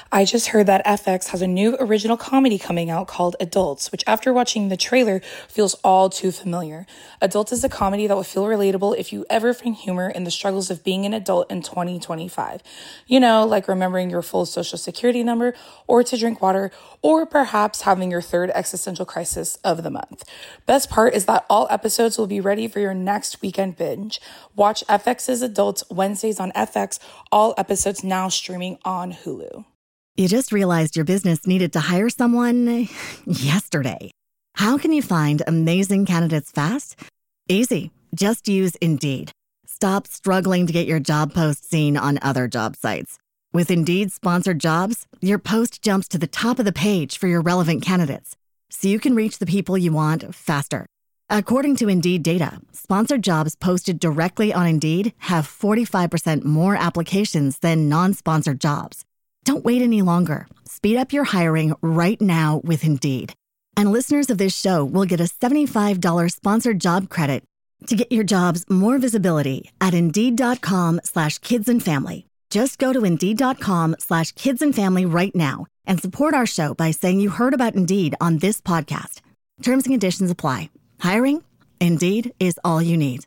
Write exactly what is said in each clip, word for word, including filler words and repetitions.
I just heard that F X has a new original comedy coming out called Adults, which after watching the trailer feels all too familiar. Adults is a comedy that will feel relatable if you ever find humor in the struggles of being an adult in twenty twenty-five. You know, like remembering your full social security number, or to drink water, or perhaps having your third existential crisis of the month. Best part is that all episodes will be ready for your next weekend binge. Watch F X's Adults Wednesdays on F X, all episodes now streaming on Hulu. You just realized your business needed to hire someone yesterday. How can you find amazing candidates fast? Easy. Just use Indeed. Stop struggling to get your job post seen on other job sites. With Indeed sponsored jobs, your post jumps to the top of the page for your relevant candidates, so you can reach the people you want faster. According to Indeed data, sponsored jobs posted directly on Indeed have forty-five percent more applications than non-sponsored jobs. Don't wait any longer. Speed up your hiring right now with Indeed. And listeners of this show will get a seventy-five dollars sponsored job credit to get your jobs more visibility at Indeed.com slash kids and family. Just go to Indeed.com slash kids and family right now and support our show by saying you heard about Indeed on this podcast. Terms and conditions apply. Hiring? Indeed is all you need.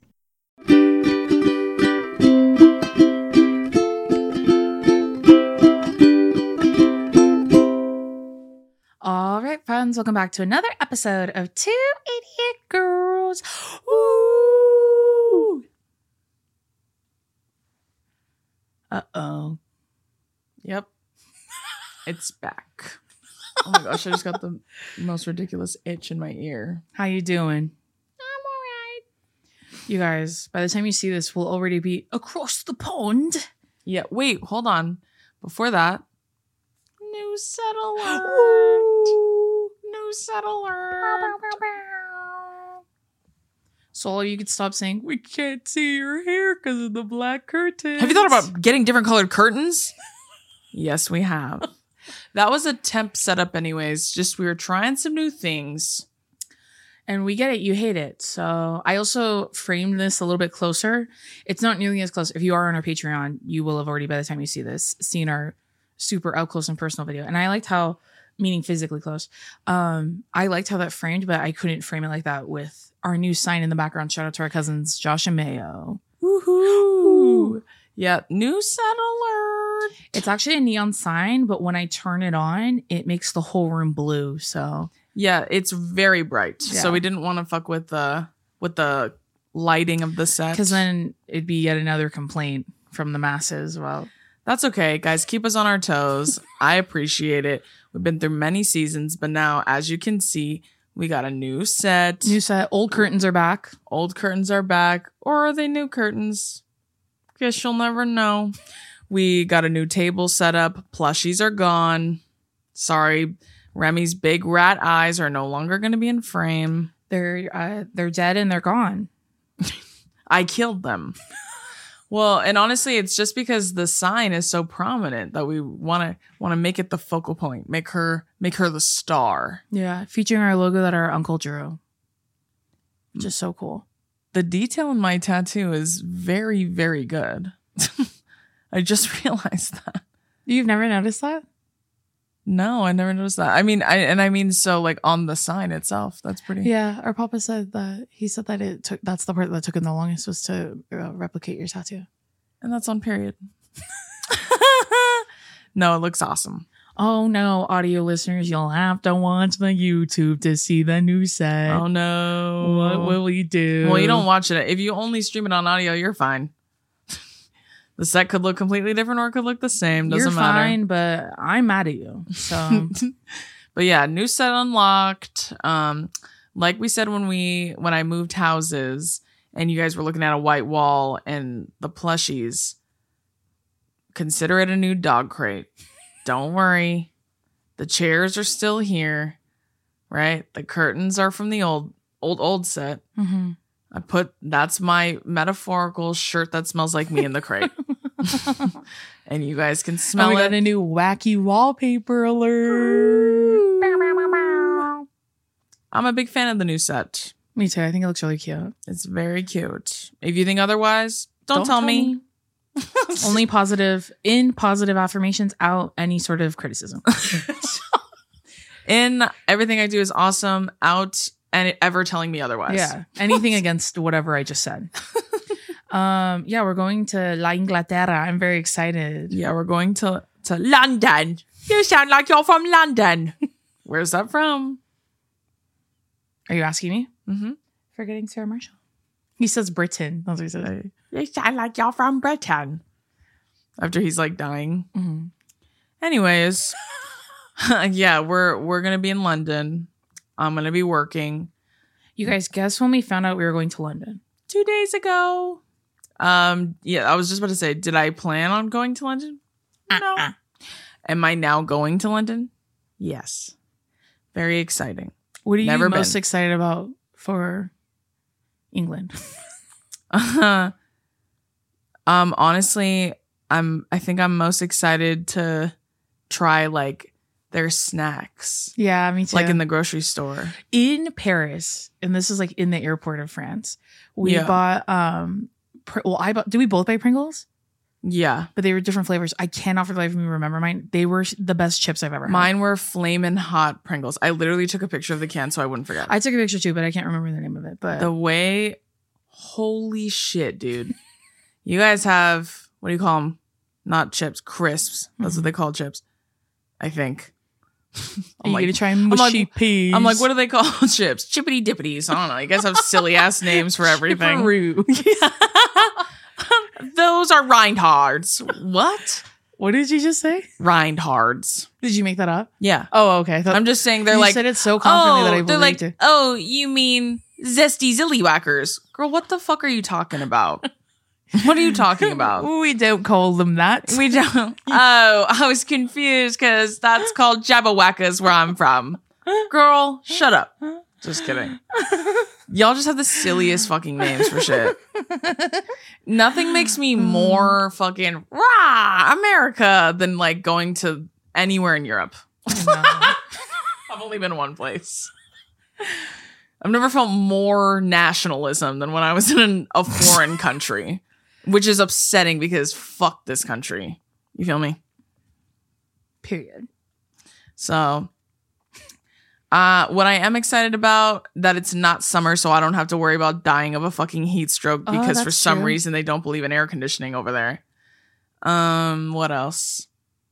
All right, friends, welcome back to another episode of Two Idiot Girls. Woo! Uh-oh. Yep. It's back. Oh my gosh, I just got the most ridiculous itch in my ear. How you doing? I'm all right. You guys, by the time you see this, we'll already be across the pond. Yeah, wait, hold on. Before that, new set alert. Ooh. New set alert. So you could stop saying, we can't see your hair because of the black curtains. Have you thought about getting different colored curtains? Yes, we have. That was a temp setup anyways. Just we were trying some new things. And we get it. You hate it. So I also framed this a little bit closer. It's not nearly as close. If you are on our Patreon, you will have already, by the time you see this, seen our super up close and personal video. And I liked how, meaning physically close, um, I liked how that framed, but I couldn't frame it like that with our new sign in the background. Shout out to our cousins, Josh and Mayo. Woohoo! Yeah, new set alert. It's actually a neon sign, but when I turn it on, it makes the whole room blue. So yeah, it's very bright. Yeah. So we didn't want to fuck with the with the lighting of the set, because then it'd be yet another complaint from the masses. Well, that's okay, guys. Keep us on our toes. I appreciate it. We've been through many seasons, but now, as you can see, we got a new set. New set. Old curtains are back. Old curtains are back. Or are they new curtains? Guess you'll never know. We got a new table set up. Plushies are gone. Sorry, Remy's big rat eyes are no longer going to be in frame. They're uh, they're dead and they're gone. I killed them. Well, and honestly, it's just because the sign is so prominent that we want to want to make it the focal point. Make her make her the star. Yeah, featuring our logo that our Uncle drew. Just so cool. The detail in my tattoo is very, very good. I just realized that. You've never noticed that? No, I never noticed that. I mean, I and I mean, so like on the sign itself, that's pretty. Yeah, our papa said that. He said that it took. That's the part that took him the longest, was to uh, replicate your tattoo. And that's on period. No, it looks awesome. Oh no, audio listeners, you'll have to watch the YouTube to see the new set. Oh no, what will we do? Well, you don't watch it. If you only stream it on audio, you're fine. The set could look completely different or it could look the same. Doesn't You're matter. fine, but I'm mad at you. So, but yeah, new set unlocked. Um, like we said when we when I moved houses and you guys were looking at a white wall and the plushies, consider it a new dog crate. Don't worry, the chairs are still here, right? The curtains are from the old old old set. Mm-hmm. I put that's my metaphorical shirt that smells like me in the crate. And you guys can smell oh, we it. got a new wacky wallpaper alert. I'm a big fan of the new set. Me too. I think it looks really cute. It's very cute. If you think otherwise, don't, Don't tell, tell me. me. Only positive, in positive affirmations, out any sort of criticism. In everything I do is awesome, out and ever telling me otherwise. Yeah. Anything against whatever I just said. um, yeah, we're going to La Inglaterra. I'm very excited. Yeah, we're going to, to London. You sound like you're from London. Where's that from? Are you asking me? Mm-hmm. Forgetting Sarah Marshall. He says Britain. That's what he says. You sound like you're from Britain. After he's like dying. Mm-hmm. Anyways, yeah, we're we're gonna be in London. I'm gonna be working. You guys, guess when we found out we were going to London? Two days ago. Um, yeah, I was just about to say, did I plan on going to London? No. Uh-uh. Am I now going to London? Yes. Very exciting. What are you Never most been. excited about for England? Uh, um, honestly, I'm. I think I'm most excited to try like their snacks, Yeah, me too. like in the grocery store. in Paris, and this is like in the airport of France. We Yeah. bought um, pr- well, I bought. Did we both buy Pringles? Yeah, But they were different flavors. I cannot for the life of me remember mine. They were the best chips I've ever had. mine were flamin' hot Pringles. I literally took a picture of the can so I wouldn't forget. I took a picture too, but I can't remember the name of it. But the way, holy shit, dude! You guys have, what do you call them? Not chips, crisps. That's what they call chips. I think. are you gonna try mushy like- peas? I'm like, what do they call chips? Chippity dippities. I don't know. You guys have silly ass names for everything. Chipperoo. Those are Reinhards. What? What did you just say? Reinhards. Did you make that up? Yeah. Oh, okay. I thought I'm just saying they're you like, said it so confidently oh, that I they're believed like, it. oh, you mean zesty zilly whackers. Girl, what the fuck are you talking about? What are you talking about? We don't call them that. We don't. Oh, I was confused because that's called Jabberwackers where I'm from. Girl, shut up. Just kidding. Y'all just have the silliest fucking names for shit. Nothing makes me more fucking rah America than like going to anywhere in Europe. I've only been one place. I've never felt more nationalism than when I was in an, a foreign country, which is upsetting because fuck this country. You feel me? Period. So, uh, what I am excited about that it's not summer, so I don't have to worry about dying of a fucking heat stroke Oh, because for that's some true. reason they don't believe in air conditioning over there. Um, what else?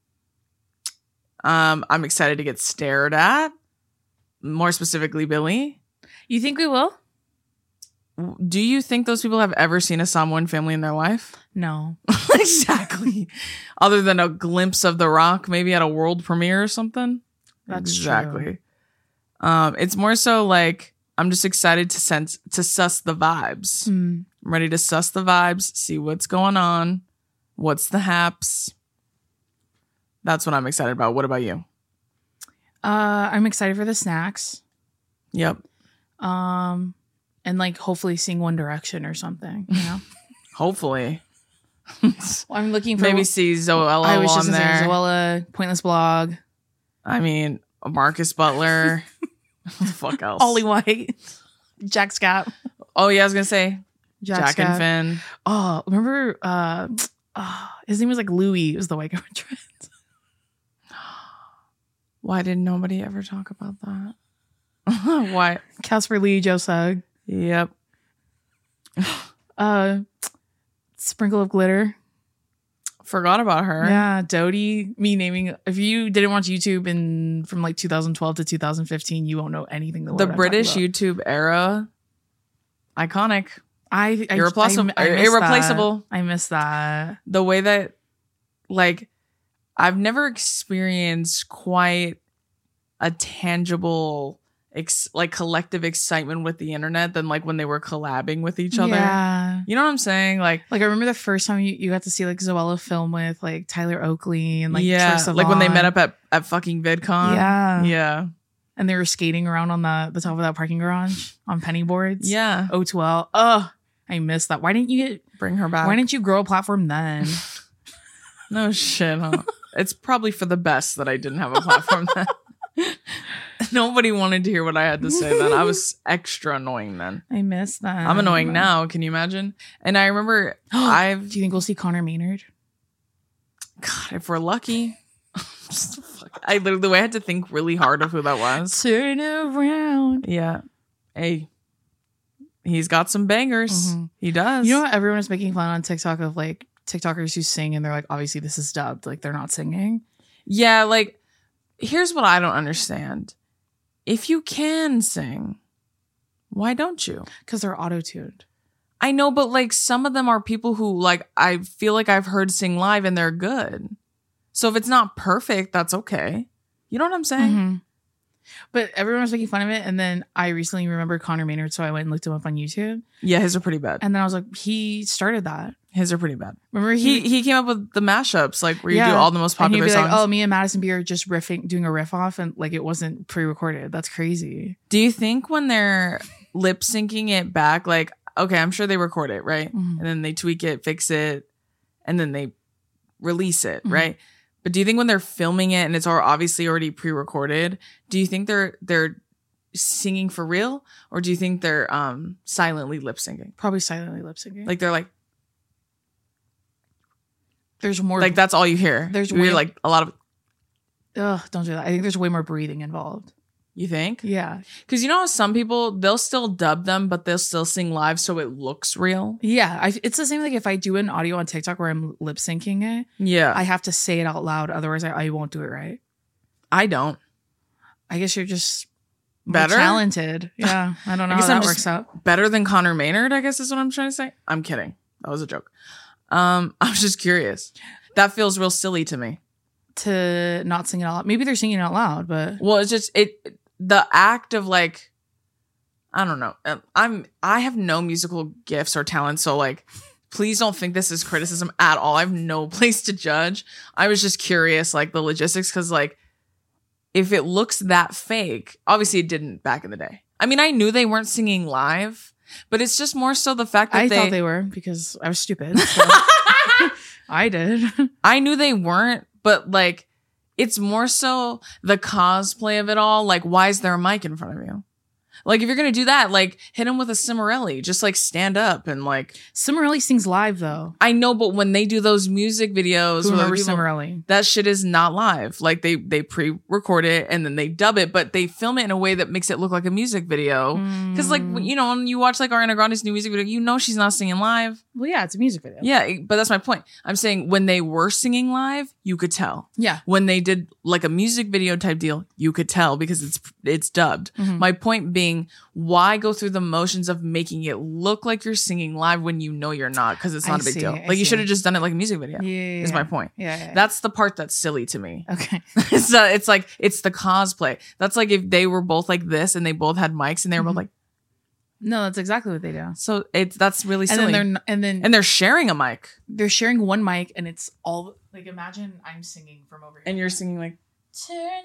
Um, I'm excited to get stared at. More specifically, Billy. You think we will? Do you think those people have ever seen a Samoan family in their life? No. Exactly. Other than a glimpse of The Rock, maybe at a world premiere or something. That's exactly. true. Um, it's more so like I'm just excited to sense to suss the vibes. Hmm. I'm ready to suss the vibes, see what's going on, what's the haps. That's what I'm excited about. What about you? Uh, I'm excited for the snacks. Yep. Um, and like hopefully seeing One Direction or something. You know, Hopefully. I'm looking for Maybe see Zoella I was on just there. saying Zoella, Pointless Blog, I mean, Marcus Butler. What the fuck else? Ollie White, Jack Scap, Oh yeah, I was gonna say Jack, Jack and Scap. Finn. Oh, remember? Uh, oh, his name was like Louis. It was the white guy with dreads. Why didn't nobody ever talk about that? Why? Casper Lee, Joe Sugg. Yep. Uh, Sprinkle of Glitter. Forgot about her. Yeah, Dodie. Me naming. If you didn't watch YouTube in from like two thousand twelve to two thousand fifteen, you won't know anything. The, The word I'm British talking about. YouTube era. Iconic. I, I Irreplaceable- I, I miss irreplaceable. That. I miss that. The way that, like, I've never experienced quite a tangible, ex- like, collective excitement with the internet than, like, when they were collabing with each other. Yeah. You know what I'm saying? Like, Like I remember the first time you, you got to see like Zoella film with like Tyler Oakley and like yeah, Troye like when they Sivan. met up at, at fucking VidCon. Yeah. Yeah. And they were skating around on the, the top of that parking garage on penny boards. Yeah. O twelve. Ugh. I miss that. Why didn't you get Bring her back. why didn't you grow a platform then? No shit, huh? It's probably for the best that I didn't have a platform then. Nobody wanted to hear what I had to say then. I was extra annoying then. I miss that. I'm annoying now. Can you imagine? And I remember I've... Do you think we'll see Connor Maynard? God, if we're lucky. I literally, the way I had to think really hard of who that was. Turn around. Yeah. Hey, he's got some bangers. Mm-hmm. He does. You know what? Everyone is making fun on TikTok of like TikTokers who sing and they're like, obviously this is dubbed. Like they're not singing. Yeah. Like, here's what I don't understand. If you can sing, why don't you? Because they're auto-tuned. I know, but like some of them are people who like I feel like I've heard sing live and they're good. So if it's not perfect, that's okay. You know what I'm saying? Mm-hmm. But everyone was making fun of it. And then I recently remembered Connor Maynard. So I went and looked him up on YouTube. Yeah, his are pretty bad. And then I was like, he started that. His are pretty bad. Remember he he he came up with the mashups, like where you yeah. do all the most popular and he'd be songs. like, oh, me and Madison Beer just riffing, doing a riff off, and like it wasn't pre-recorded. That's crazy. Do you think when they're lip syncing it back, like, okay, I'm sure they record it, right? Mm-hmm. And then they tweak it, fix it, and then they release it, Mm-hmm. right? But do you think when they're filming it and it's all obviously already pre-recorded, do you think they're they're singing for real, or do you think they're um silently lip syncing? Probably silently lip syncing. Like they're like, there's more. like that's all you hear. There's We're way- like a lot of. Ugh, don't do that. I think there's way more breathing involved. You think? Yeah. Because you know how some people, they'll still dub them, but they'll still sing live so it looks real. Yeah. I, it's the same like if I do an audio on TikTok where I'm lip syncing it, Yeah. I have to say it out loud. Otherwise, I, I won't do it right. I don't. I guess you're just more Better? talented. Yeah. I don't know I guess how I'm that just works out. better than Connor Maynard, I guess is what I'm trying to say. I'm kidding. That was a joke. Um, I was just curious. That feels real silly to me. To not sing it out loud. Maybe they're singing it out loud, but Well, it's just it the act of like, I don't know. I'm I have no musical gifts or talent, so like, please don't think this is criticism at all. I have no place to judge. I was just curious, like the logistics, because like, if it looks that fake, obviously it didn't back in the day. I mean, I knew they weren't singing live, but it's just more so the fact that I they, thought they were because I was stupid. So. I did. I knew they weren't, but like, it's more so the cosplay of it all. Like, why is there a mic in front of you? Like, if you're going to do that, like, hit him with a Cimarelli. Just, like, stand up and, like... Cimarelli sings live, though. I know, but when they do those music videos... Who where remembers people, Cimarelli? that shit is not live. Like, they they pre-record it and then they dub it, but they film it in a way that makes it look like a music video. Because, Mm. like, you know, when you watch, like, Ariana Grande's new music video, you know she's not singing live. Well, yeah, it's a music video. Yeah, but that's my point. I'm saying when they were singing live, you could tell. Yeah. When they did, like, a music video type deal, you could tell because it's it's dubbed. Mm-hmm. My point being, why go through the motions of making it look like you're singing live when you know you're not? Because it's not I a big see, deal. I Like, you see. should have just done it like a music video. Yeah. Is my point. Yeah. yeah, yeah. That's the part that's silly to me. okay. it's, uh, it's like, it's the cosplay. That's like if they were both like this and they both had mics and they were both like, No, that's exactly what they do. so it's, that's really And silly. then they're n- and then and they're sharing a mic. they're sharing one mic, and it's all like imagine I'm singing from over here. And you're singing like, Turn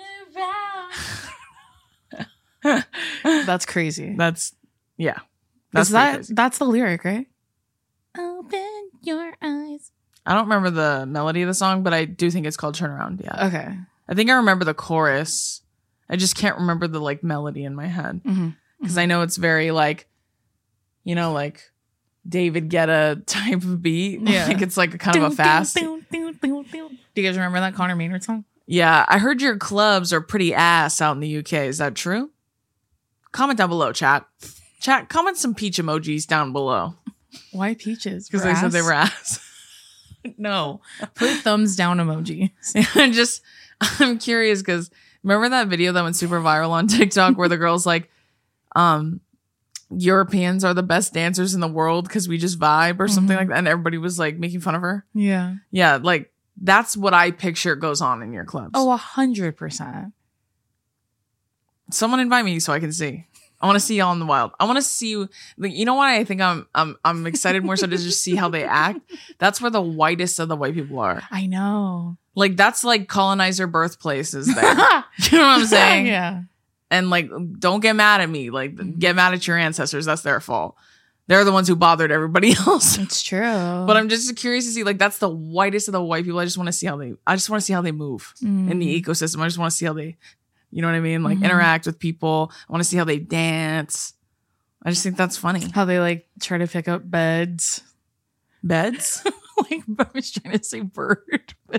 around. That's crazy. that's, yeah. Is pretty that crazy. that's the lyric, right? Open your eyes. I don't remember the melody of the song, but I do think it's called Turn Around. Yeah. Okay. I think I remember the chorus. I just can't remember the like melody in my head. Mm-hmm. Because I know it's very like, you know, like David Guetta type of beat. Yeah. Like it's like a kind of a fast. Do you guys remember that Connor Maynard song? Yeah. I heard your clubs are pretty ass out in the U K. Is that true? Comment down below, chat. Chat, comment some peach emojis down below. Why peaches? Because For they said they ass? were ass. No. Put thumbs down emojis. I'm just, I'm curious because remember that video that went super viral on TikTok where the girl's like, um, Europeans are the best dancers in the world because we just vibe or something Mhm. like that. And everybody was like making fun of her. Yeah. Yeah, like that's what I picture goes on in your clubs. Oh, a hundred percent. Someone invite me so I can see. I want to see y'all in the wild. I want to see you. Like, you know why I think I'm I'm I'm excited more so to just see how they act. That's where the whitest of the white people are. I know. Like that's like colonizer birthplaces there. You know what I'm saying? Yeah. And like, don't get mad at me. Like, get mad at your ancestors. That's their fault. They're the ones who bothered everybody else. It's true. But I'm just curious to see, like, that's the whitest of the white people. I just want to see how they, I just want to see how they move Mm. in the ecosystem. I just want to see how they, You know what I mean? Like Mhm. interact with people. I want to see how they dance. I just think that's funny. How they like try to pick up beds. Beds? Like I was trying to say bird. But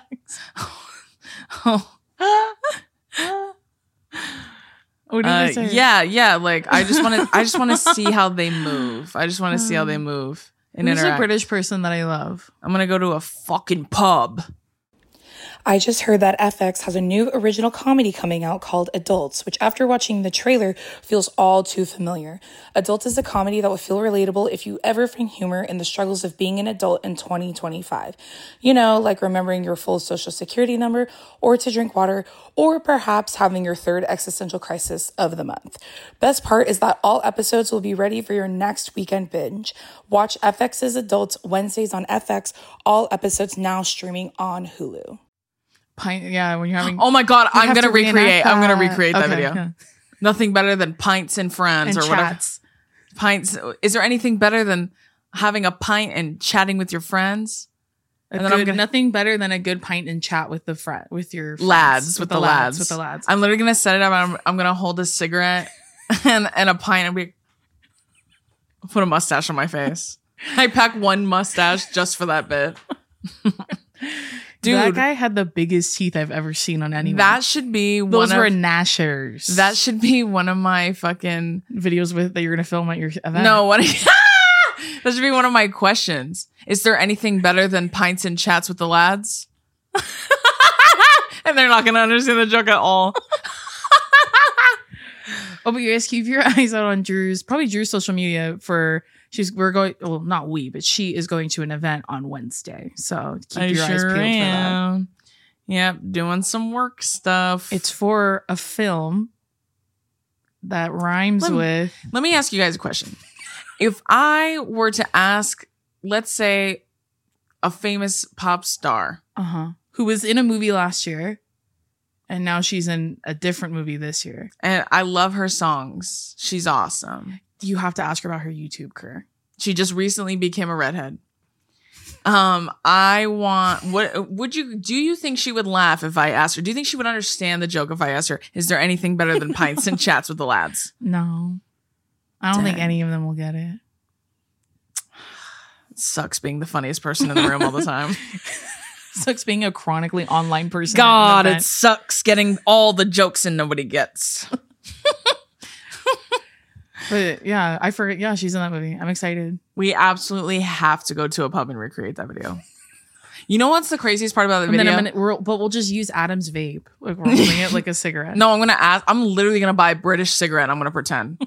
Oh. What did Uh, I say? yeah, yeah. Like I just want to. I just want to see how they move. I just want to see how they move and Who's a interact. British person that I love? I'm gonna go to a fucking pub. I just heard that F X has a new original comedy coming out called Adults, which after watching the trailer feels all too familiar. Adults is a comedy that will feel relatable if you ever find humor in the struggles of being an adult in twenty twenty-five. You know, like remembering your full social security number, or to drink water, or perhaps having your third existential crisis of the month. Best part is that all episodes will be ready for your next weekend binge. Watch F X's Adults Wednesdays on F X, all episodes now streaming on Hulu. Pint, yeah, when you're having. Oh my god, You I'm have gonna to reenact recreate. I'm gonna that. recreate that Okay, video. yeah. Nothing better than pints and friends And or whatever. chats. Pints. Is there anything better than having a pint and chatting with your friends? A And then I'm good, gonna- nothing better than a good pint and chat with the friend, with your friends, Lads with, the lads. with the lads. I'm literally gonna set it up. And I'm, I'm gonna hold a cigarette and, and a pint and be put a mustache on my face. I pack one mustache just for that bit. Dude, that guy had the biggest teeth I've ever seen on anyone. that should be Those one were of, gnashers. that should be one of my fucking videos with that you're gonna film at your event. no what that should be one of my questions. Is there anything better than pints and chats with the lads? And they're not gonna understand the joke at all. Oh, but you guys keep your eyes out on Drew's, probably Drew's social media for she's we're going. Well, not we, but she is going to an event on Wednesday. So keep I your eyes sure peeled for that. am. Yep, doing some work stuff. It's for a film that rhymes Let me- with. Let me ask you guys a question. If I were to ask, let's say, a famous pop star, Uh huh. Who was in a movie last year, and now she's in a different movie this year. and I love her songs, she's awesome. You have to ask her about her YouTube career. She just recently became a redhead. Um, I want what would you do you think she would laugh if I asked her? Do you think she would understand the joke if I asked her, is there anything better than pints and chats with the lads? No, I don't think Dang. any of them will get it. It sucks being the funniest person in the room all the time. Sucks being a chronically online person. God, at an it event. sucks getting all the jokes and nobody gets. But yeah, I forget. Yeah, she's in that movie. I'm excited. We absolutely have to go to a pub and recreate that video. You know what's the craziest part about the And then video? I'm gonna, we're, but we'll just use Adam's vape. Like we're holding it like a cigarette. No, I'm gonna ask. I'm literally gonna buy a British cigarette. I'm gonna pretend.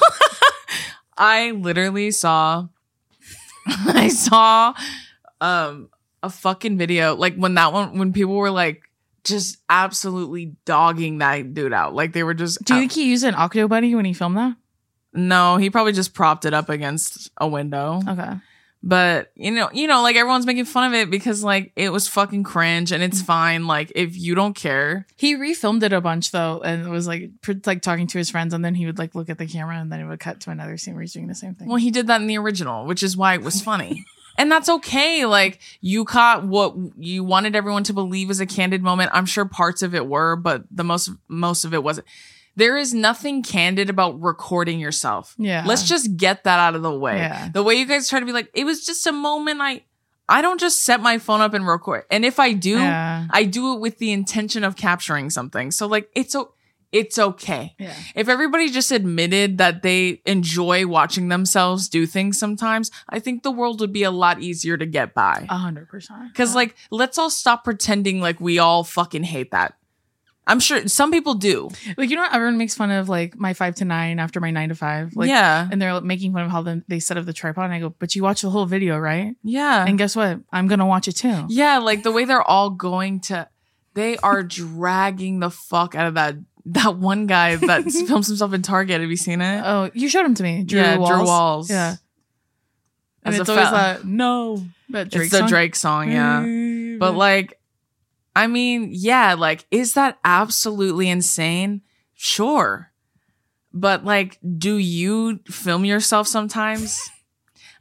I literally saw. I saw, um, a fucking video like when that one when people were like just absolutely dogging that dude out. Like they were just. Do you think he used an Octo Bunny when he filmed that? No, he probably just propped it up against a window. Okay. But you know, you know, like everyone's making fun of it because like it was fucking cringe, and it's fine. Like if you don't care, He refilmed it a bunch though, and it was like pr- like talking to his friends, and then he would like look at the camera, and then it would cut to another scene where he's doing the same thing. well, he did that in the original, which is why it was funny. And that's okay. Like you caught what you wanted everyone to believe was a candid moment. I'm sure parts of it were, but the most most of it wasn't. There is nothing candid about recording yourself. Yeah. Let's just get that out of the way. Yeah. The way you guys try to be like, it was just a moment. I I don't just set my phone up and record. And if I do, Yeah. I do it with the intention of capturing something. So like it's o- it's okay. Yeah. If everybody just admitted that they enjoy watching themselves do things sometimes, I think the world would be a lot easier to get by. A hundred percent. Cause like, let's all stop pretending like we all fucking hate that. I'm sure some people do. Like, you know, everyone makes fun of like my five to nine after my nine to five. Like, yeah. and they're making fun of how them, they set up the tripod. And I go, but you watch the whole video, right? Yeah. And guess what? I'm going to watch it too. Yeah. Like the way they're all going to, they are dragging the fuck out of that, that one guy that films himself in Target. Have you seen it? Oh, you showed him to me. Drew yeah. Walls. Drew Walls. Yeah. And As it's a always fa- like, no. That Drake it's the song. Drake song. Yeah. But like, I mean, yeah, like, is that absolutely insane? Sure. But like, do you film yourself sometimes?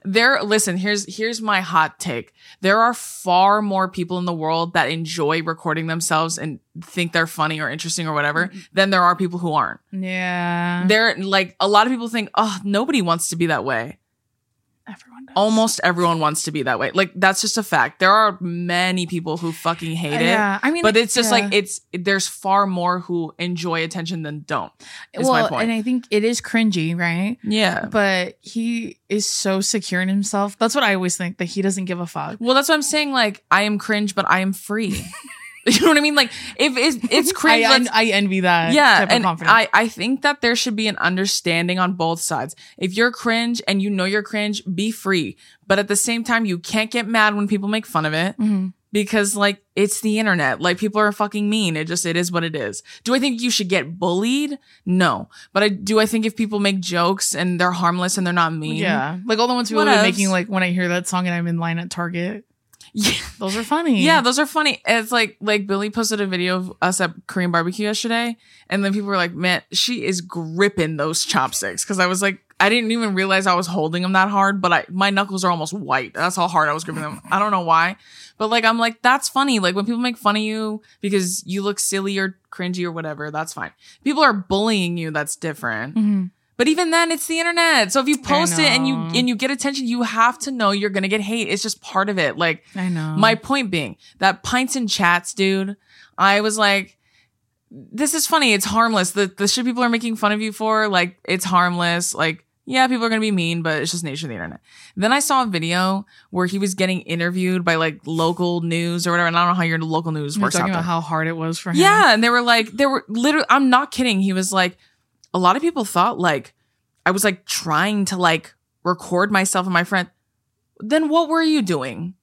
There, listen, here's here's my hot take. There are far more people in the world that enjoy recording themselves and think they're funny or interesting or whatever than there are people who aren't. Yeah. They're like, a lot of people think, oh, nobody wants to be that way. Everyone does. Almost everyone wants to be that way. Like, that's just a fact. There are many people who fucking hate it. Yeah, I mean, but it's just yeah. like, it's, there's far more who enjoy attention than don't. Is well, my point. and I think it is cringy, right? Yeah. But he is so secure in himself. That's what I always think, that he doesn't give a fuck. Well, that's what I'm saying. Like, I am cringe, but I am free. You know what I mean? Like, if it's, it's cringe. I, let's- I envy that. yeah, type of and confidence. I, I think that there should be an understanding on both sides. If you're cringe and you know you're cringe, be free. But at the same time, you can't get mad when people make fun of it. Mm-hmm. Because, like, it's the internet. Like, people are fucking mean. It just, it is what it is. Do I think you should get bullied? No. But I do I think if people make jokes and they're harmless and they're not mean. Yeah. Like all the ones people What are else? making, like when I hear that song and I'm in line at Target. Yeah. Those are funny. Yeah, those are funny. It's like, like Billy posted a video of us at Korean barbecue yesterday. And then people were like, man, she is gripping those chopsticks. Cause I was like, I didn't even realize I was holding them that hard, but I, my knuckles are almost white. That's how hard I was gripping them. I don't know why, but like, I'm like, that's funny. Like when people make fun of you because you look silly or cringy or whatever, that's fine. People are bullying you. That's different. Mm-hmm. But even then, it's the internet. So if you post it and you know. and you get attention, you have to know you're gonna get hate. It's just part of it. Like, I know. my point being that pints and chats, dude. I was like, this is funny. It's harmless. The the shit people are making fun of you for, like, it's harmless. Like, yeah, people are gonna be mean, but it's just nature of the internet. Then I saw a video where he was getting interviewed by like local news or whatever. And I don't know how your local news You're works out talking there. about how hard it was for him. Yeah, and they were like, they were literally, I'm not kidding. He was like, a lot of people thought like I was like trying to like record myself and my friend. Then what were you doing?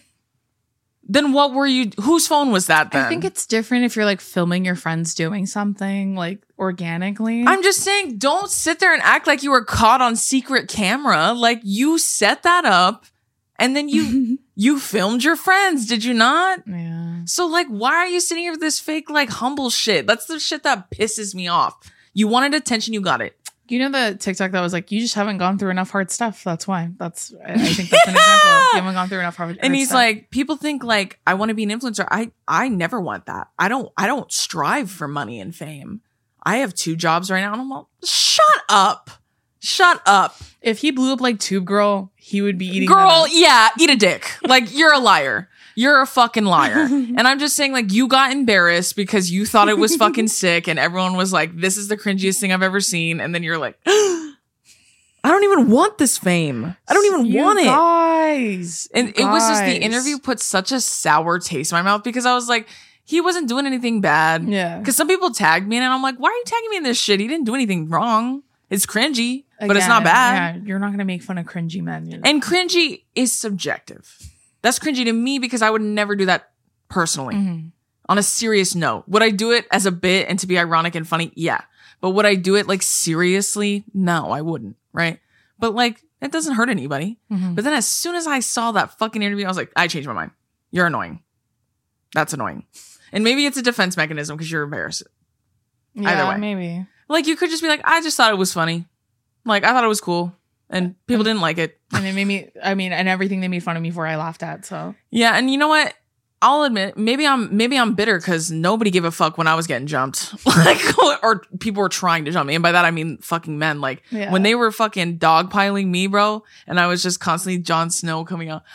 Then what were you, whose phone was that then? I think it's different if you're like filming your friends doing something like organically. I'm just saying, don't sit there and act like you were caught on secret camera. Like you set that up and then you, you filmed your friends. Did you not? Yeah. So like, why are you sitting here with this fake, like humble shit? That's the shit that pisses me off. You wanted attention. You got it. You know the TikTok that was like, you just haven't gone through enough hard stuff. That's why. That's, I I think that's an example. Of you haven't gone through enough hard, hard And he's stuff. like, people think like I want to be an influencer. I I never want that. I don't I don't strive for money and fame. I have two jobs right now. And I'm like, shut up. Shut up. if he blew up like Tube Girl, he would be eating that Girl, up. yeah, eat a dick. Like you're a liar. You're a fucking liar. And I'm just saying, like, you got embarrassed because you thought it was fucking sick and everyone was like, this is the cringiest thing I've ever seen. And then you're like, I don't even want this fame. I don't even You want it. guys. And it was just the Guys. interview put such a sour taste in my mouth because I was like, he wasn't doing anything bad. Yeah. Because some people tagged me and I'm like, why are you tagging me in this shit? He didn't do anything wrong. It's cringy, but it's not Again, bad. Yeah, you're not gonna make fun of cringy men. you know? And cringy is subjective. That's cringy to me because I would never do that personally. Mhm. On a serious note, would I do it as a bit and to be ironic and funny? Yeah. But would I do it like seriously? No, I wouldn't. Right. But like, it doesn't hurt anybody. Mhm. But then as soon as I saw that fucking interview, I was like, I changed my mind. You're annoying. That's annoying. And maybe it's a defense mechanism because you're embarrassed. yeah, either way. maybe. Like you could just be like, I just thought it was funny. Like I thought it was cool. And people didn't like it. And it made me. I mean, and everything they made fun of me for, I laughed at. So Yeah, and you know what? I'll admit, maybe I'm maybe I'm bitter because nobody gave a fuck when I was getting jumped, like, or people were trying to jump me, and by that I mean fucking men. Like Yeah. when they were fucking dogpiling me, bro, and I was just constantly Jon Snow coming out,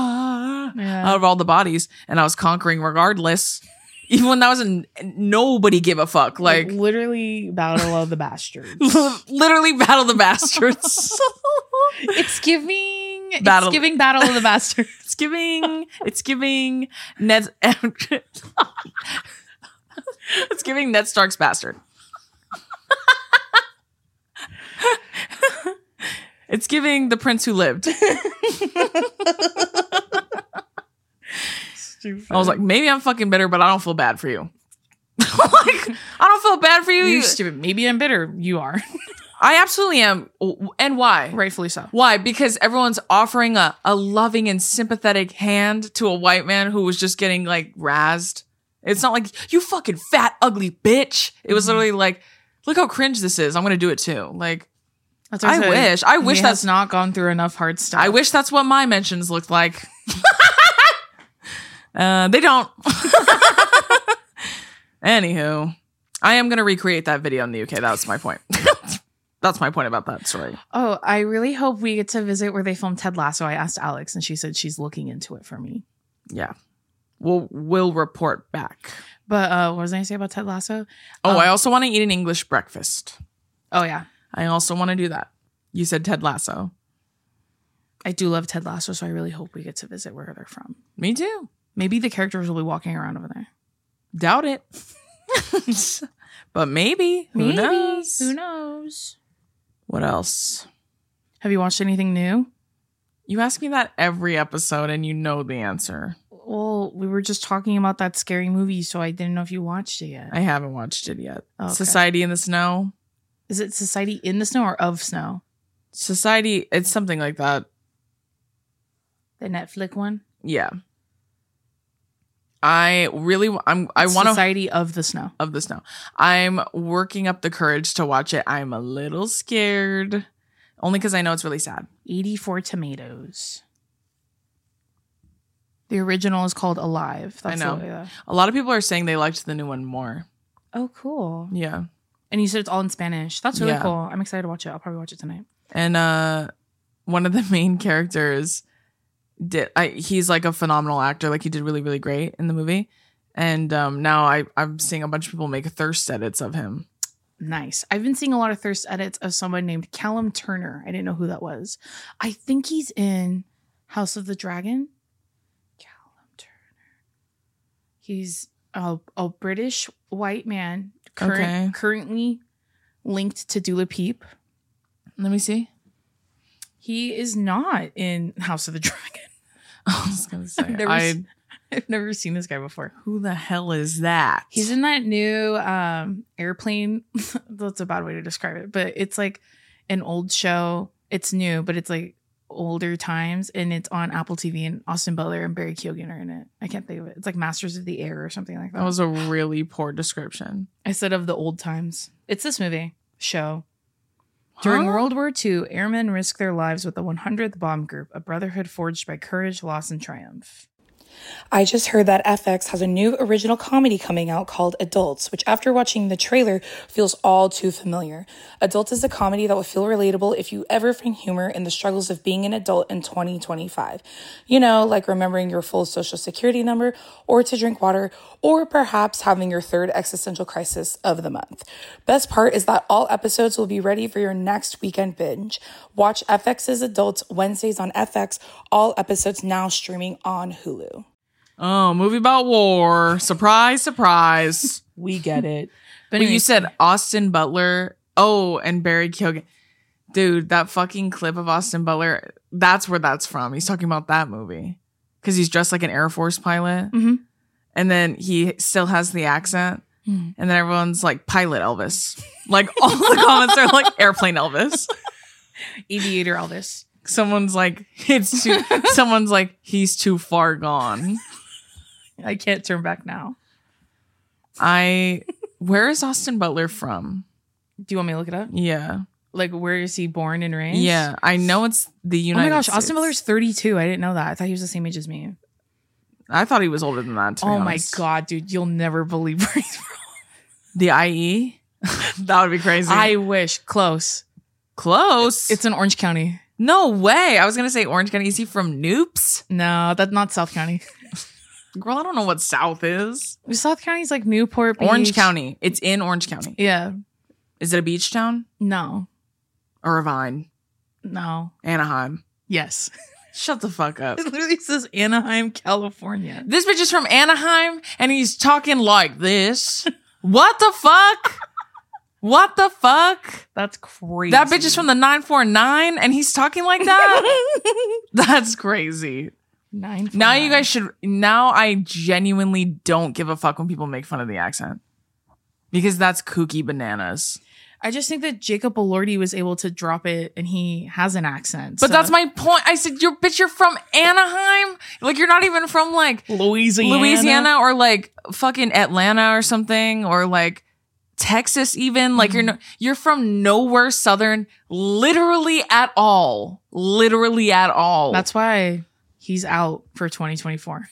ah, Yeah. out of all the bodies, and I was conquering regardless, even when that wasn't. Nobody gave a fuck. Like literally, Battle of the Bastards. literally, battle the bastards. It's giving. Battle- It's giving Battle of the Bastards. It's giving. It's giving Ned. It's giving Ned Stark's bastard. It's giving the prince who lived. Stupid. I was like, maybe I'm fucking bitter, but I don't feel bad for you. Like, I don't feel bad for you. You're You- stupid. Maybe I'm bitter. You are. I absolutely am. And why? Rightfully so. Why? Because everyone's offering a, a loving and sympathetic hand to a white man who was just getting like razzed. It's not like, you fucking fat, ugly bitch. It was literally like, look how cringe this is. I'm going to do it too. Like, That's what I said. wish. I He wish has that's not gone through enough hard stuff. I wish that's what my mentions looked like. uh, they don't. Anywho, I am gonna recreate that video in the U K. That's my point. That's my point about that story. Oh, I really hope we get to visit where they filmed Ted Lasso. I asked Alex, and she said she's looking into it for me. Yeah, we'll we'll report back. But uh, what was I gonna say about Ted Lasso? Oh, Um, I also want to eat an English breakfast. Oh yeah, I also want to do that. You said Ted Lasso. I do love Ted Lasso, so I really hope we get to visit where they're from. Me too. Maybe the characters will be walking around over there. Doubt it. But maybe. Who Maybe. knows? Who knows? What else? Have you watched anything new? You ask me that every episode and you know the answer. Well, we were just talking about that scary movie, so I didn't know if you watched it yet. I haven't watched it yet. Okay. Society in the Snow. Is it Society in the Snow or Of Snow? Society, it's something like that. The Netflix one? Yeah. I really, I'm, I It's want to, Society of the Snow. of the Snow. I'm working up the courage to watch it. I'm a little scared. Only because I know it's really sad. eighty-four tomatoes. The original is called Alive. That's I know. The, uh, A lot of people are saying they liked the new one more. oh, cool. Yeah. And you said it's all in Spanish. That's really Yeah. cool. I'm excited to watch it. I'll probably watch it tonight. And uh, one of the main characters did. I, he's like a phenomenal actor. Like he did really, really great in the movie. And um, now I, I'm seeing a bunch of people make thirst edits of him. Nice. I've been seeing a lot of thirst edits of someone named Callum Turner. I didn't know who that was. I think he's in House of the Dragon. Callum Turner. He's a, a British white man current, Okay. currently linked to Dula Peep. Let me see. He is not in House of the Dragon. I was gonna say. I've never, I, s- I've never seen this guy before. who the hell is that? He's in that new um, airplane. That's a bad way to describe it, but it's like an old show. It's new, but it's like older times, and it's on Apple T V. And Austin Butler and Barry Keoghan are in it. I can't think of it. It's like Masters of the Air or something like that. That was a really poor description. I said of the old times. It's this movie show. During Huh? World War Two, airmen risked their lives with the one hundredth Bomb Group, a brotherhood forged by courage, loss, and triumph. I just heard that F X has a new original comedy coming out called Adults, which after watching the trailer feels all too familiar. Adults is a comedy that will feel relatable if you ever find humor in the struggles of being an adult in twenty twenty-five. You know, like remembering your full social security number, or to drink water, or perhaps having your third existential crisis of the month. Best part is that all episodes will be ready for your next weekend binge. Watch F X's Adults Wednesdays on F X, all episodes now streaming on Hulu. Oh, movie about war. Surprise, surprise. We get it. But But you anyways, said Austin Butler. Oh, and Barry Keoghan. Dude, that fucking clip of Austin Butler, that's where that's from. He's talking about that movie. Because he's dressed like an Air Force pilot. Mhm. And then he still has the accent. Mhm. And then everyone's like, Pilot Elvis. Like, all the comments are like, Airplane Elvis. Aviator Elvis. Someone's like, it's too, someone's like, he's too far gone. I can't turn back now. I, where is Austin Butler from? Do you want me to look it up? Yeah. Like, where is he born and raised? Yeah. I know it's the United Oh my gosh, States. Austin Butler's thirty-two. I didn't know that. I thought he was the same age as me. I thought he was older than that. To be Oh my honest. god, dude, you'll never believe where he's from. The I E? That would be crazy. I wish. Close. Close. It's in Orange County. no way. I was gonna say Orange County. Is he from Noops? No, that's not South County. Girl, I don't know what South is. South County's like Newport Beach. Orange County. It's in Orange County. Yeah. Is it a beach town? No. Irvine. No. Anaheim. Yes. Shut the fuck up. It literally says Anaheim, California. This bitch is from Anaheim and he's talking like this. What the fuck? What the fuck? That's crazy. That bitch is from the nine four nine and he's talking like that? That's crazy. Nine. Now you guys should, now I genuinely don't give a fuck when people make fun of the accent. Because that's kooky bananas. I just think that Jacob Elordi was able to drop it and he has an accent. But so- that's my point. I said, you're, bitch, you're from Anaheim? Like, you're not even from, like, Louisiana. Louisiana or, like, fucking Atlanta or something. Or, like, Texas even. Like you're no, you're from nowhere southern, literally at all. Literally at all. That's why he's out for twenty twenty-four.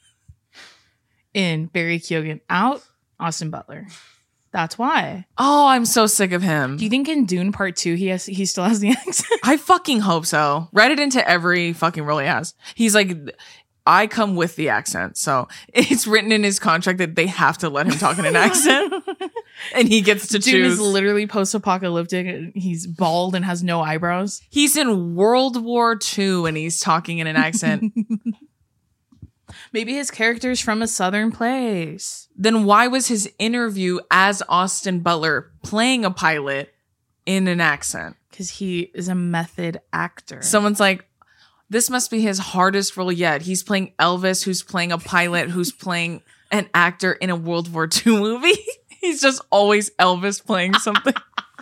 In Barry Keoghan out, Austin Butler. That's why. Oh, I'm so sick of him. Do you think in Dune Part Two he has he still has the accent? I fucking hope so. Write it into every fucking role he has. He's like, I come with the accent, so it's written in his contract that they have to let him talk in an accent, and he gets to Dune choose. is literally post-apocalyptic. And he's bald and has no eyebrows. He's in World War Two and he's talking in an accent. Maybe his character's from a southern place. Then why was his interview as Austin Butler playing a pilot in an accent? Because he is a method actor. Someone's like, this must be his hardest role yet. He's playing Elvis, who's playing a pilot, who's playing an actor in a World War Two movie. He's just always Elvis playing something.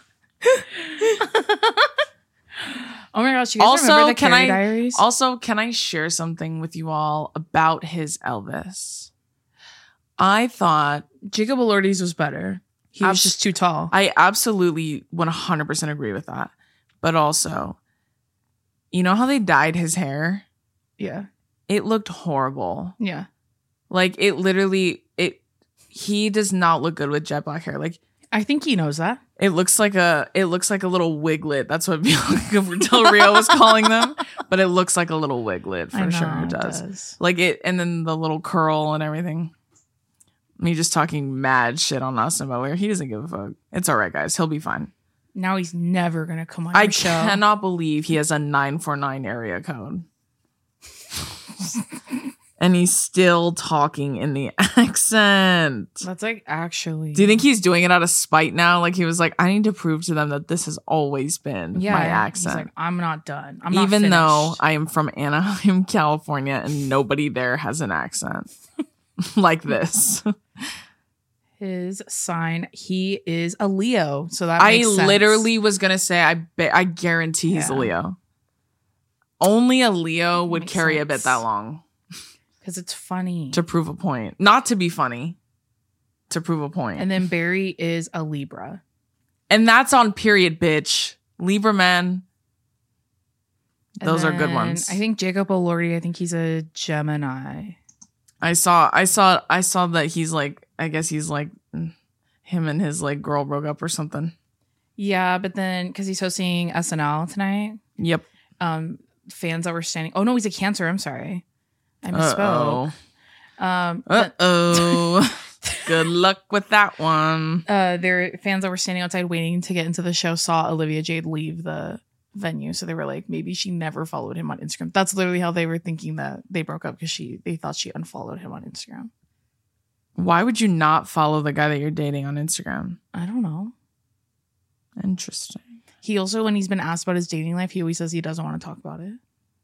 Oh my gosh, you guys Also, remember the can Carrie I Diaries? also can I share something with you all about his Elvis? I thought Jacob Elordi's was better. He was Abs- just too tall. I absolutely one hundred percent agree with that. But also, you know how they dyed his hair? yeah. It looked horrible. Yeah. Like it literally it he does not look good with jet black hair. Like I think he knows that. it looks like a it looks like a little wiglet. That's what Bianca Del Rio was calling them. But it looks like a little wiglet for I know, sure. It it does. does. Like it and then the little curl and everything. Me just talking mad shit on Austin Butler. He doesn't give a fuck. It's all right, guys. He'll be fine. Now he's never going to come on I your show. cannot believe he has a nine four nine area code. And he's still talking in the accent. That's like actually. Do you think he's doing it out of spite now? Like he was like, I need to prove to them that this has always been yeah, my he's accent. like, I'm not done. I'm not Even finished. though I am from Anaheim, California, and nobody there has an accent like this. His sign, he is a Leo. So that I makes sense. literally was gonna say, I bet, I guarantee he's a Yeah. Leo. Only a Leo would Makes carry a bit sense. that long Because it's funny. to prove a point. Not to be funny, to prove a point. And And, then Barry is a Libra. that's on period, bitch. Libra man. And Those are good then ones. I think Jacob Elordi, I think he's a Gemini. I saw, I saw, I saw that he's like, I guess he's like, him and his like girl broke up or something. Yeah, but then because he's hosting S N L tonight, Yep. um, fans that were standing. Oh no, he's a Cancer. I'm sorry, I misspoke. Uh Um, oh. Uh but, oh. Good luck with that one. uh, there fans that were standing outside waiting to get into the show saw Olivia Jade leave the venue, so they were like, maybe she never followed him on Instagram. That's literally how they were thinking that they broke up, because she they thought she unfollowed him on Instagram. Why would you not follow the guy that you're dating on Instagram? I don't know. Interesting. He also, when he's been asked about his dating life, he always says he doesn't want to talk about it.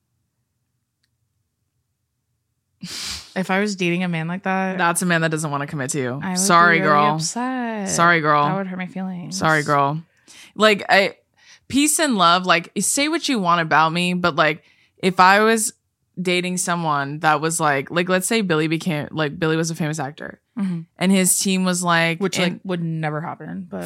If I was dating a man like that, That's a man that doesn't want to commit to you. I would Sorry, be really girl. upset. Sorry, girl. That would hurt my feelings. Sorry, girl. Like, I, peace and love. Like, say what you want about me, but like, if I was dating someone that was like, like, let's say Billy became like Billy was a famous actor, hmm and his team was like, Which in- like would never happen, but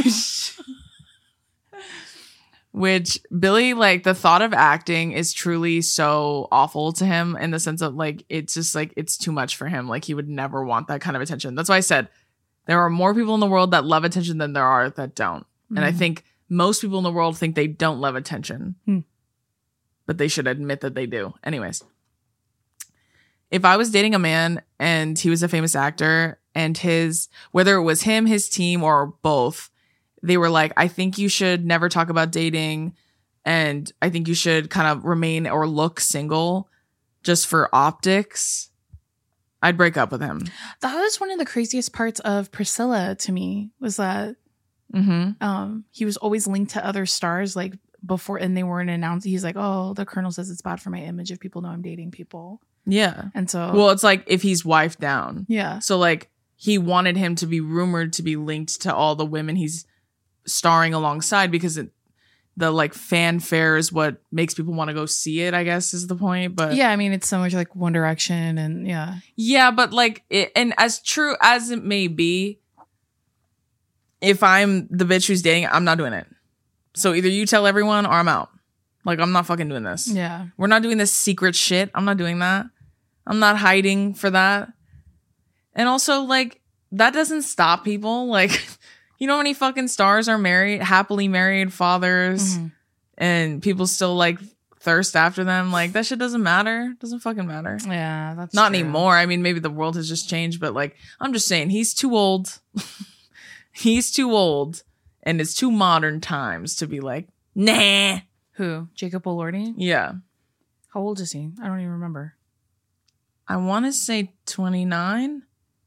which Billy, like, the thought of acting is truly so awful to him in the sense of like, it's just like, it's too much for him. Like, he would never want that kind of attention. That's why I said there are more people in the world that love attention than there are that don't. And I Mhm. think most people in the world think they don't love attention, Hmm. but they should admit that they do. Anyways, if I was dating a man and he was a famous actor and his, whether it was him, his team, or both, they were like, I think you should never talk about dating, and I think you should kind of remain or look single just for optics, I'd break up with him. that was one of the craziest parts of Priscilla to me, was that Mm-hmm. um he was always linked to other stars, like before, and they weren't announced. He's like, oh, the colonel says it's bad for my image if people know I'm dating people, Yeah. and so Well, it's like if he's wifed down. yeah, So like he wanted him to be rumored to be linked to all the women he's starring alongside, because it, the like fanfare is what makes people want to go see it, I guess is the point. But yeah. I mean, it's similar to like One Direction, and yeah, yeah, but like it, and as true as it may be, if I'm the bitch who's dating, I'm not doing it. So either you tell everyone or I'm out. Like, I'm not fucking doing this. Yeah. We're not doing this secret shit. I'm not doing that. I'm not hiding for that. And also, like, that doesn't stop people. Like, you know how many fucking stars are married, happily married fathers, mm-hmm. and people still, like, thirst after them? Like, that shit doesn't matter. Doesn't fucking matter. Yeah, that's not true. anymore. I mean, maybe the world has just changed, but, like, I'm just saying, he's too old. He's too old, and it's too modern times to be like, nah. Who? Jacob Elordi? Yeah. How old is he? I don't even remember. I want to say twenty-nine.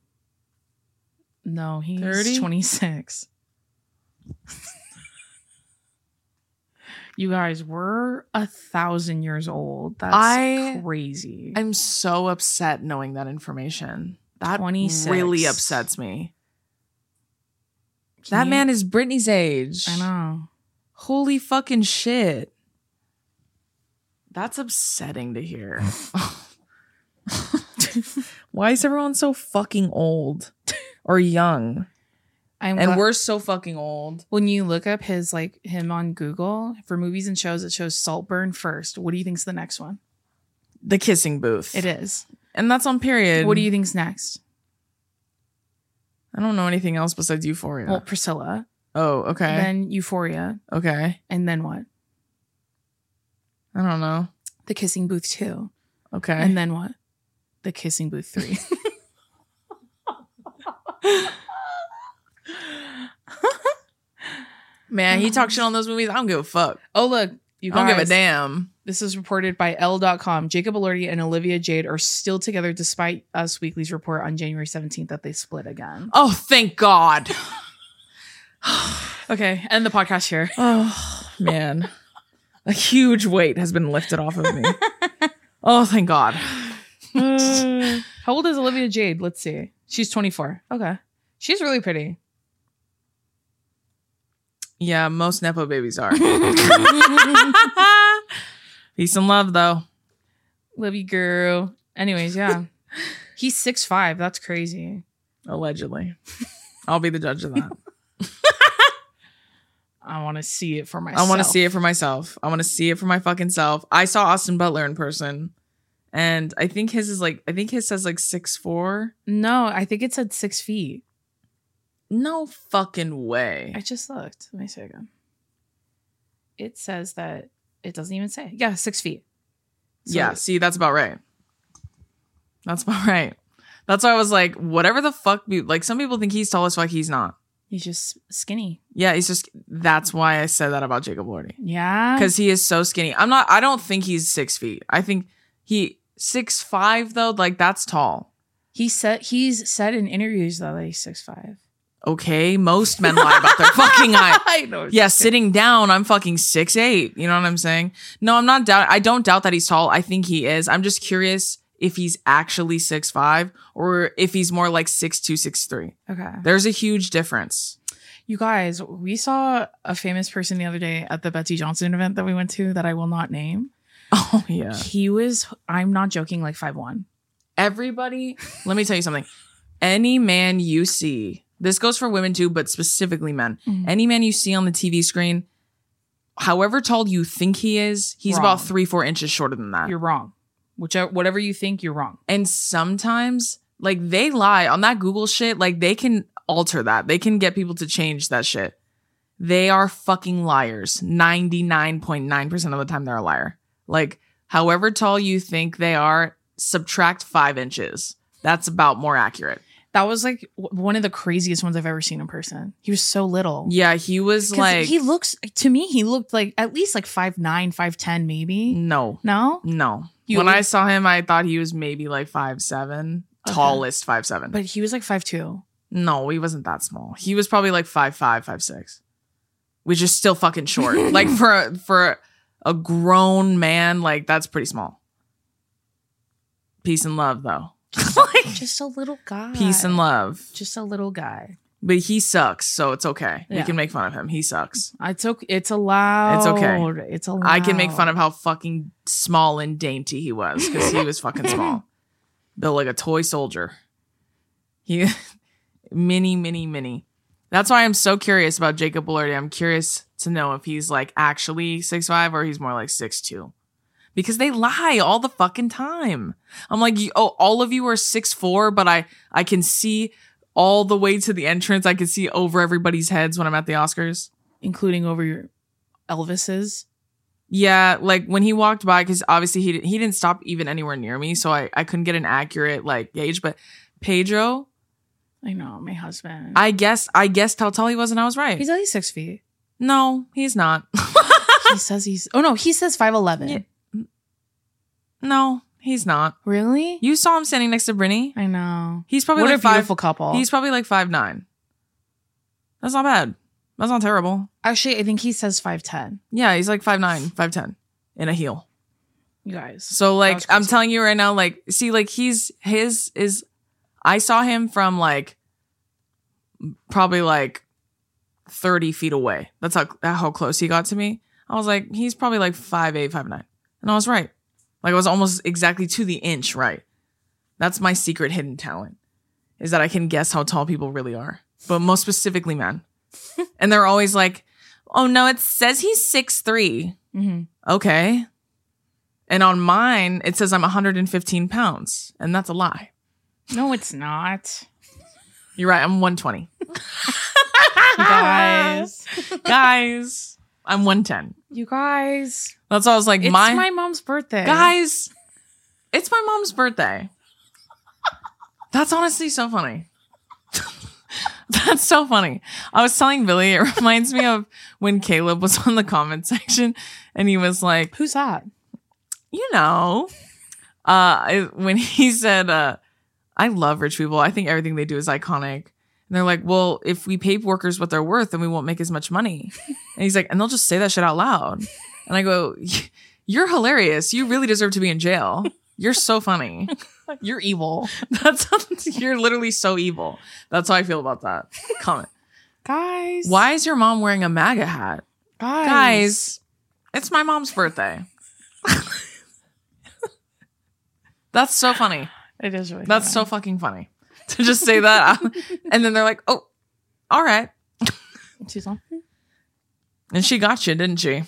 No, he's thirty? twenty-six. You guys, we're a thousand years old. That's I, crazy. I'm so upset knowing that information. That twenty-six. Really upsets me. Can that you, man is Britney's age. I know. Holy fucking shit. That's upsetting to hear. Why is everyone so fucking old or young? I'm and glad- we're so fucking old. When you look up his, like, him on Google for movies and shows, it shows Saltburn first. What do you think's the next one? The Kissing Booth. It is. And that's on Period. What do you think's next? I don't know anything else besides Euphoria. Well, Priscilla. Oh, okay. Then Euphoria. Okay. And then what? I don't know. The Kissing Booth two. Okay. And then what? The Kissing Booth three. Man, he talks shit on those movies. I don't give a fuck. Oh, look. You guys, I don't give a damn. This is reported by Elle dot com. Jacob Elordi and Olivia Jade are still together despite Us Weekly's report on January seventeenth that they split again. Oh, thank God. Okay, end the podcast here. Oh, man. A huge weight has been lifted off of me. Oh, thank God. Uh, how old is Olivia Jade? Let's see. She's twenty-four. Okay. She's really pretty. Yeah, most Nepo babies are. Peace and love, though. Love you, girl. Anyways, yeah. He's six five. That's crazy. Allegedly. I'll be the judge of that. I want to see it for myself. I want to see it for myself. I want to see it for my fucking self. I saw Austin Butler in person. And I think his is like, I think his says like six four. No, I think it said six feet. No fucking way. I just looked. Let me see again. It says that it doesn't even say. Yeah, six feet. So yeah, see, that's about right. That's about right. That's why I was like, whatever the fuck. Like, some people think he's tall as fuck. He's not. He's just skinny. Yeah, he's just, that's why I said that about Jacob Elordi. Yeah. Because he is so skinny. I'm not, I don't think he's six feet. I think he, six five though, like that's tall. He said, he's said in interviews though that he's six five. Okay, most men lie about their fucking height. I know. Yeah, sitting down, I'm fucking six eight. You know what I'm saying? No, I'm not doubt. I don't doubt that he's tall. I think he is. I'm just curious if he's actually six five or if he's more like six two, six three. Okay. There's a huge difference. You guys, we saw a famous person the other day at the Betsy Johnson event that we went to that I will not name. Oh, yeah. He was, I'm not joking, like five one. Everybody, let me tell you something. Any man you see, this goes for women too, but specifically men. Mm-hmm. Any man you see on the T V screen, however tall you think he is, he's wrong. about three, four inches shorter than that. You're wrong. Whichever, whatever you think, you're wrong. And sometimes, like, they lie on that Google shit. Like, they can alter that. They can get people to change that shit. They are fucking liars. ninety-nine point nine percent of the time, they're a liar. Like, however tall you think they are, subtract five inches. That's about more accurate. That was like w- one of the craziest ones I've ever seen in person. He was so little. Yeah, he was like... He looks, to me, he looked like at least like five nine, five ten maybe. No. No? No. You when look- I saw him, I thought he was maybe like five seven. Okay. Tallest five seven. But he was like five two. No, he wasn't that small. He was probably like five five, five six. Which is still fucking short. Like for a, for a grown man, like that's pretty small. Peace and love, though. Just a little guy. Peace and love. Just a little guy. But he sucks, so it's okay. Yeah. We can make fun of him. He sucks. It's okay. It's allowed. It's okay. It's allowed. I can make fun of how fucking small and dainty he was because he was fucking small. Built like a toy soldier. He mini, mini, mini. That's why I'm so curious about Jacob Elordi. I'm curious to know if he's like actually six five or he's more like six two. Because they lie all the fucking time. I'm like, oh, all of you are six four, but I, I can see all the way to the entrance. I can see over everybody's heads when I'm at the Oscars. Including over your Elvis's. Yeah, like when he walked by, because obviously he, he didn't stop even anywhere near me, so I, I couldn't get an accurate like gauge. But Pedro... I know, my husband. I guess I guessed how tall he was and I was right. He's at least six feet. No, he's not. He says he's... Oh, no, he says five eleven. Yeah. No, he's not. Really? You saw him standing next to Brittany. I know. He's probably what like a five, beautiful couple. He's probably like five nine. That's not bad. That's not terrible. Actually, I think he says five ten. Yeah, he's like five nine, five ten in a heel. You guys. So like I'm telling you right now, like see, like he's his is I saw him from like probably like thirty feet away. That's how how close he got to me. I was like, he's probably like five eight, five nine. And I was right. Like I was almost exactly to the inch right. That's my secret hidden talent. Is that I can guess how tall people really are. But most specifically men. And they're always like, oh no, it says he's six three. Mm-hmm. Okay. And on mine, it says I'm one hundred fifteen pounds. And that's a lie. No, it's not. You're right. I'm one twenty. Guys. Guys. I'm one ten. You guys. That's why I was like, it's my, my mom's birthday. Guys, it's my mom's birthday. That's honestly so funny. That's so funny. I was telling Billy, it reminds me of when Caleb was on the comment section and he was like, who's that? You know, uh, when he said, uh, I love rich people. I think everything they do is iconic. And they're like, well, if we pay workers what they're worth, then we won't make as much money. And he's like, and they'll just say that shit out loud. And I go, you're hilarious. You really deserve to be in jail. You're so funny. You're evil. That's you're literally so evil. That's how I feel about that comment. Guys. Why is your mom wearing a MAGA hat? Guys. Guys, it's my mom's birthday. That's so funny. It is really That's funny. so fucking funny. To just say that. And then they're like, oh, all right. She's on. And she got you, didn't she?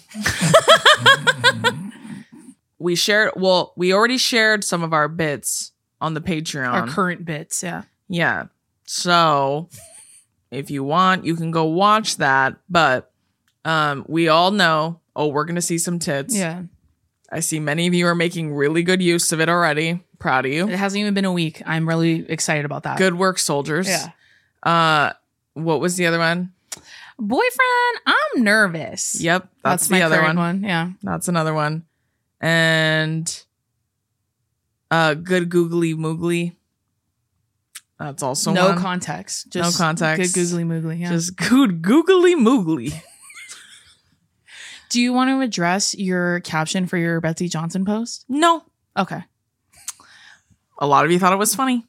We shared, well, we already shared some of our bits on the Patreon. Our current bits, yeah. Yeah. So if you want, you can go watch that. But um, we all know, oh, we're going to see some tits. Yeah. I see many of you are making really good use of it already. Proud of you. It hasn't even been a week. I'm really excited about that. Good work, soldiers. Yeah. Uh, what was the other one? Boyfriend, I'm nervous. Yep. That's, That's the my other current one. one. Yeah. That's another one. And uh, good googly moogly. That's also no one. context. Just no context. Good googly moogly. Yeah. Just good googly moogly. Do you want to address your caption for your Betsy Johnson post? No. Okay. A lot of you thought it was funny.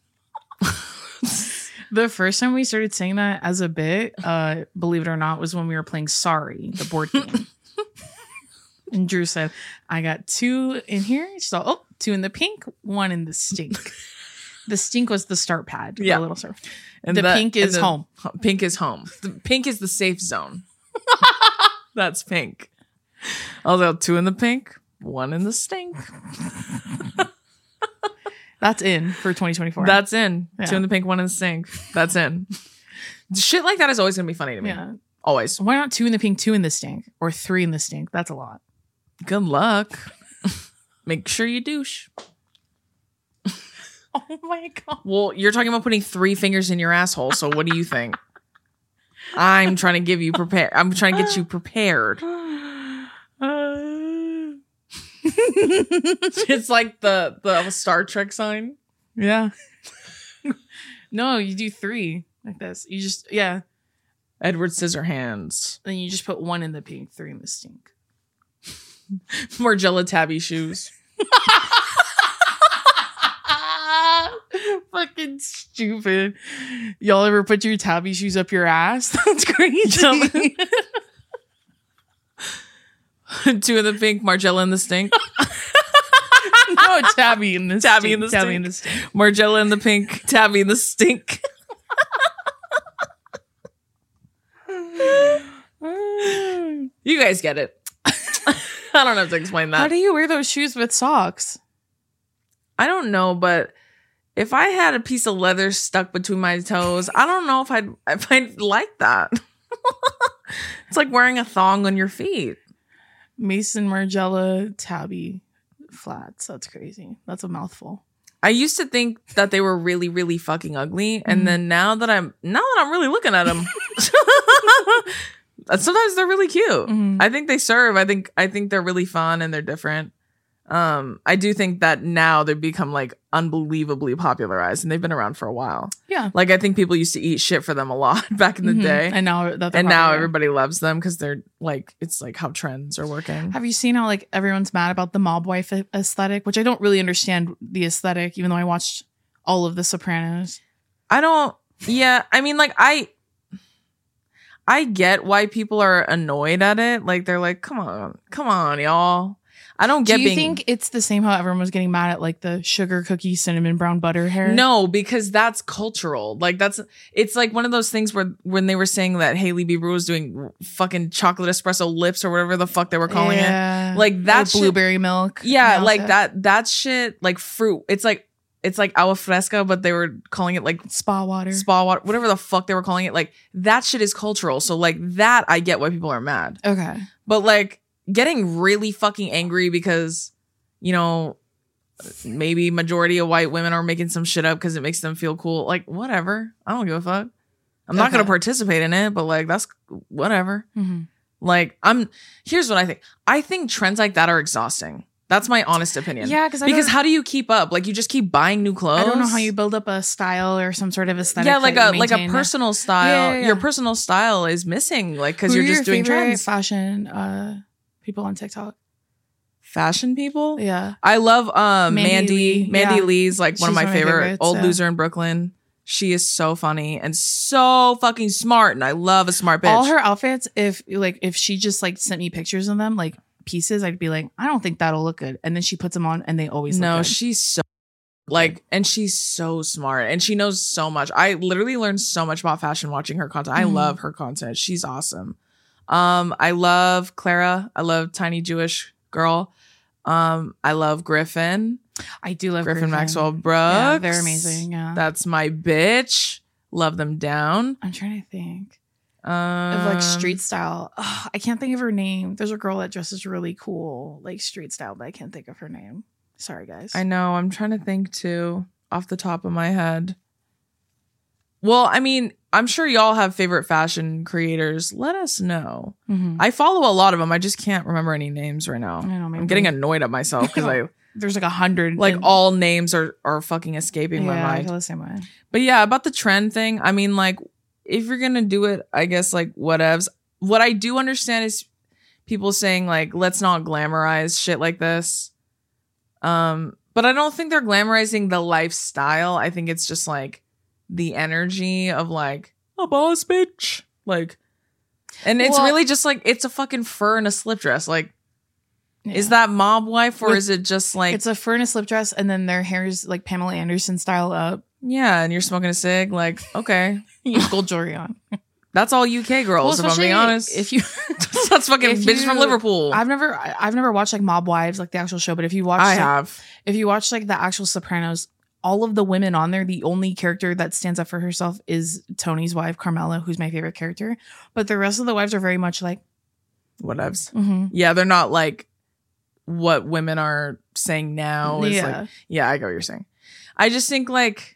The first time we started saying that as a bit, uh, believe it or not, was when we were playing Sorry, the board game. And Drew said, I got two in here. So, oh, two in the pink, one in the stink. The stink was the start pad. Yeah. The little surf. And the that- pink is and the- home. Pink is home. The pink is the safe zone. That's pink. Although two in the pink, one in the stink. That's in for twenty twenty-four. That's in. Yeah. Two in the pink, one in the stink. That's in. Shit like that is always going to be funny to me. Yeah. Always. Why not two in the pink, two in the stink? Or three in the stink? That's a lot. Good luck. Make sure you douche. Oh my God. Well, you're talking about putting three fingers in your asshole. So what do you think? I'm trying to give you prepare. I'm trying to get you prepared. It's like the the Star Trek sign. Yeah. No, you do three like this. You just, yeah. Edward Scissorhands. Then you just put one in the pink, three in the stink. Margella tabby shoes. Fucking stupid. Y'all ever put your tabby shoes up your ass? That's crazy. Two in the pink, Margella in the stink. No, tabby in the Tabby stink. in the tabby stink. in the stink. Margella in the pink, Tabby in the stink. You guys get it. I don't have to explain that. How do you wear those shoes with socks? I don't know, but if I had a piece of leather stuck between my toes, I don't know if I'd if I'd like that. It's like wearing a thong on your feet. Mason Margiela tabby flats. That's crazy. That's a mouthful. I used to think that they were really, really fucking ugly, and mm. then now that I'm now that I'm really looking at them, sometimes they're really cute. Mm-hmm. I think they serve. I think I think they're really fun and they're different. Um, I do think that now they've become like unbelievably popularized, and they've been around for a while. Yeah, like I think people used to eat shit for them a lot back in the mm-hmm. day, and now that and now everybody loves them because they're like it's like how trends are working. Have you seen how like everyone's mad about the mob wife aesthetic, which I don't really understand the aesthetic, even though I watched all of The Sopranos. I don't. Yeah, I mean, like I. I get why people are annoyed at it. Like they're like, come on, come on, y'all. I don't get. Do you being... think it's the same how everyone was getting mad at like the sugar cookie cinnamon brown butter hair? No, because that's cultural. Like that's it's like one of those things where when they were saying that Hailey Bieber was doing fucking chocolate espresso lips or whatever the fuck they were calling yeah. it, like that shit, blueberry milk. Yeah, like that that shit, like fruit. It's like it's like agua fresca, but they were calling it like spa water, spa water, whatever the fuck they were calling it. Like that shit is cultural. So like that, I get why people are mad. Okay, but like. Getting really fucking angry because, you know, maybe majority of white women are making some shit up because it makes them feel cool. Like, whatever. I don't give a fuck. I'm not okay. going to participate in it, but like, that's whatever. Mm-hmm. Like, I'm, here's what I think. I think trends like that are exhausting. That's my honest opinion. Yeah, because how do you keep up? Like, you just keep buying new clothes. I don't know how you build up a style or some sort of aesthetic. Yeah, like a like a personal style. Yeah, yeah, yeah. Your personal style is missing, like, because you're just doing trends. Fashion, uh, people on TikTok. Fashion people? Yeah. I love um Mandy. Mandy, Lee. Mandy yeah. Lee's like one She's of my one favorite. Favorites, Old yeah. Loser in Brooklyn. She is so funny and so fucking smart. And I love a smart bitch. All her outfits, if like if she just like sent me pictures of them, like pieces, I'd be like, I don't think that'll look good. And then she puts them on and they always no, look good. she's so like, and she's so smart and she knows so much. I literally learned so much about fashion watching her content. I mm. love her content. She's awesome. Um, I love Clara. I love Tiny Jewish Girl. Um, I love Griffin. I do love Griffin, Griffin. Maxwell Brooks. Yeah, they're amazing. Yeah, that's my bitch. Love them down. I'm trying to think um, of like street style. Ugh, I can't think of her name. There's a girl that dresses really cool, like street style, but I can't think of her name. Sorry, guys. I know. I'm trying to think too, off the top of my head. Well, I mean, I'm sure y'all have favorite fashion creators. Let us know. Mm-hmm. I follow a lot of them. I just can't remember any names right now. I know, maybe. I'm getting annoyed at myself because I there's like a hundred. Like in- all names are are fucking escaping yeah, my mind. I feel the same way. But yeah, about the trend thing. I mean, like if you're gonna do it, I guess like whatevs. What I do understand is people saying like, let's not glamorize shit like this. Um, but I don't think they're glamorizing the lifestyle. I think it's just like the energy of like a boss bitch, like, and it's well, really just like it's a fucking fur and a slip dress. Like, yeah. Is that mob wife or With, is it just like it's a fur and a slip dress, and then their hair is like Pamela Anderson style up? Yeah, and you're smoking a cig. Like, okay, you have gold jewelry on. That's all U K girls, well, if I'm being honest. If you that's fucking bitches from Liverpool. I've never, I've never watched like Mob Wives, like the actual show. But if you watch, I like, have. If you watch like the actual Sopranos, all of the women on there, the only character that stands up for herself is Tony's wife, Carmela, who's my favorite character. But the rest of the wives are very much like whatevs. Mm-hmm. Yeah, they're not like what women are saying now. Is yeah, like, yeah, I get what you're saying. I just think like.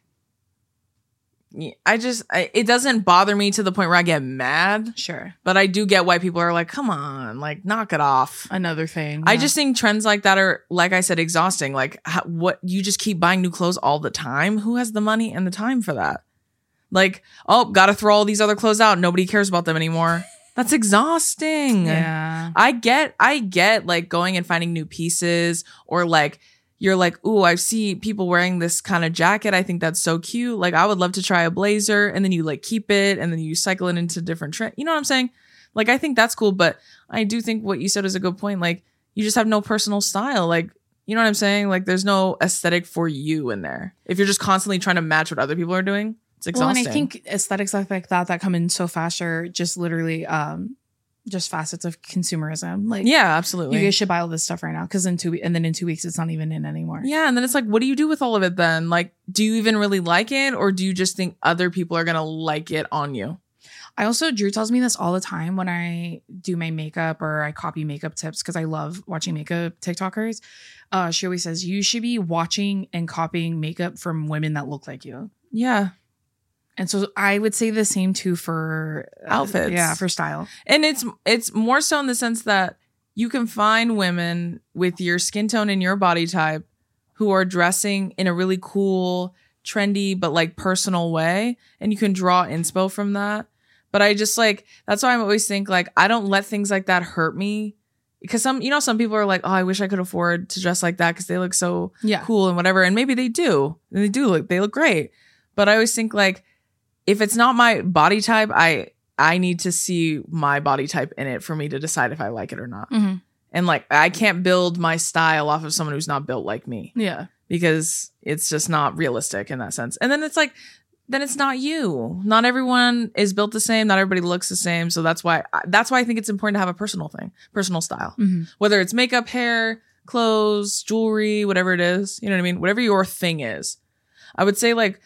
I just, I, it doesn't bother me to the point where I get mad. Sure. But I do get why people are like, come on, like, knock it off. Another thing. I yeah. just think trends like that are, like I said, exhausting. Like, how, what, you just keep buying new clothes all the time? Who has the money and the time for that? Like, oh, gotta throw all these other clothes out. Nobody cares about them anymore. That's exhausting. Yeah. I get, I get, like, going and finding new pieces or, like, you're like, ooh, I see people wearing this kind of jacket. I think that's so cute. Like, I would love to try a blazer. And then you like keep it and then you cycle it into different trends. You know what I'm saying? Like, I think that's cool. But I do think what you said is a good point. Like, you just have no personal style. Like, you know what I'm saying? Like, there's no aesthetic for you in there. If you're just constantly trying to match what other people are doing, it's exhausting. Well, and I think aesthetics like that that come in so fast are just literally um, just facets of consumerism. Like, Yeah, absolutely. you guys should buy all this stuff right now because in two we- and then in two weeks it's not even in anymore. Yeah, and then it's like, what do you do with all of it then? Like, do you even really like it, or do you just think other people are gonna like it on you? I also, Drew tells me this all the time when I do my makeup or I copy makeup tips because I love watching makeup TikTokers. Uh, she always says, you should be watching and copying makeup from women that look like you. Yeah. And so I would say the same too for uh, Outfits. Yeah, for style. And it's it's more so in the sense that you can find women with your skin tone and your body type who are dressing in a really cool, trendy, but like personal way. And you can draw inspo from that. But I just like, that's why I always think like, I don't let things like that hurt me. Because some, you know, some people are like, oh, I wish I could afford to dress like that because they look so Yeah. cool and whatever. And maybe they do. And they do look, they look great. But I always think like, if it's not my body type, I I need to see my body type in it for me to decide if I like it or not. Mm-hmm. And like, I can't build my style off of someone who's not built like me Yeah. because it's just not realistic in that sense. And then it's like, then it's not you. Not everyone is built the same. Not everybody looks the same. So that's why that's why I think it's important to have a personal thing, personal style. Mm-hmm. Whether it's makeup, hair, clothes, jewelry, whatever it is. You know what I mean? Whatever your thing is. I would say like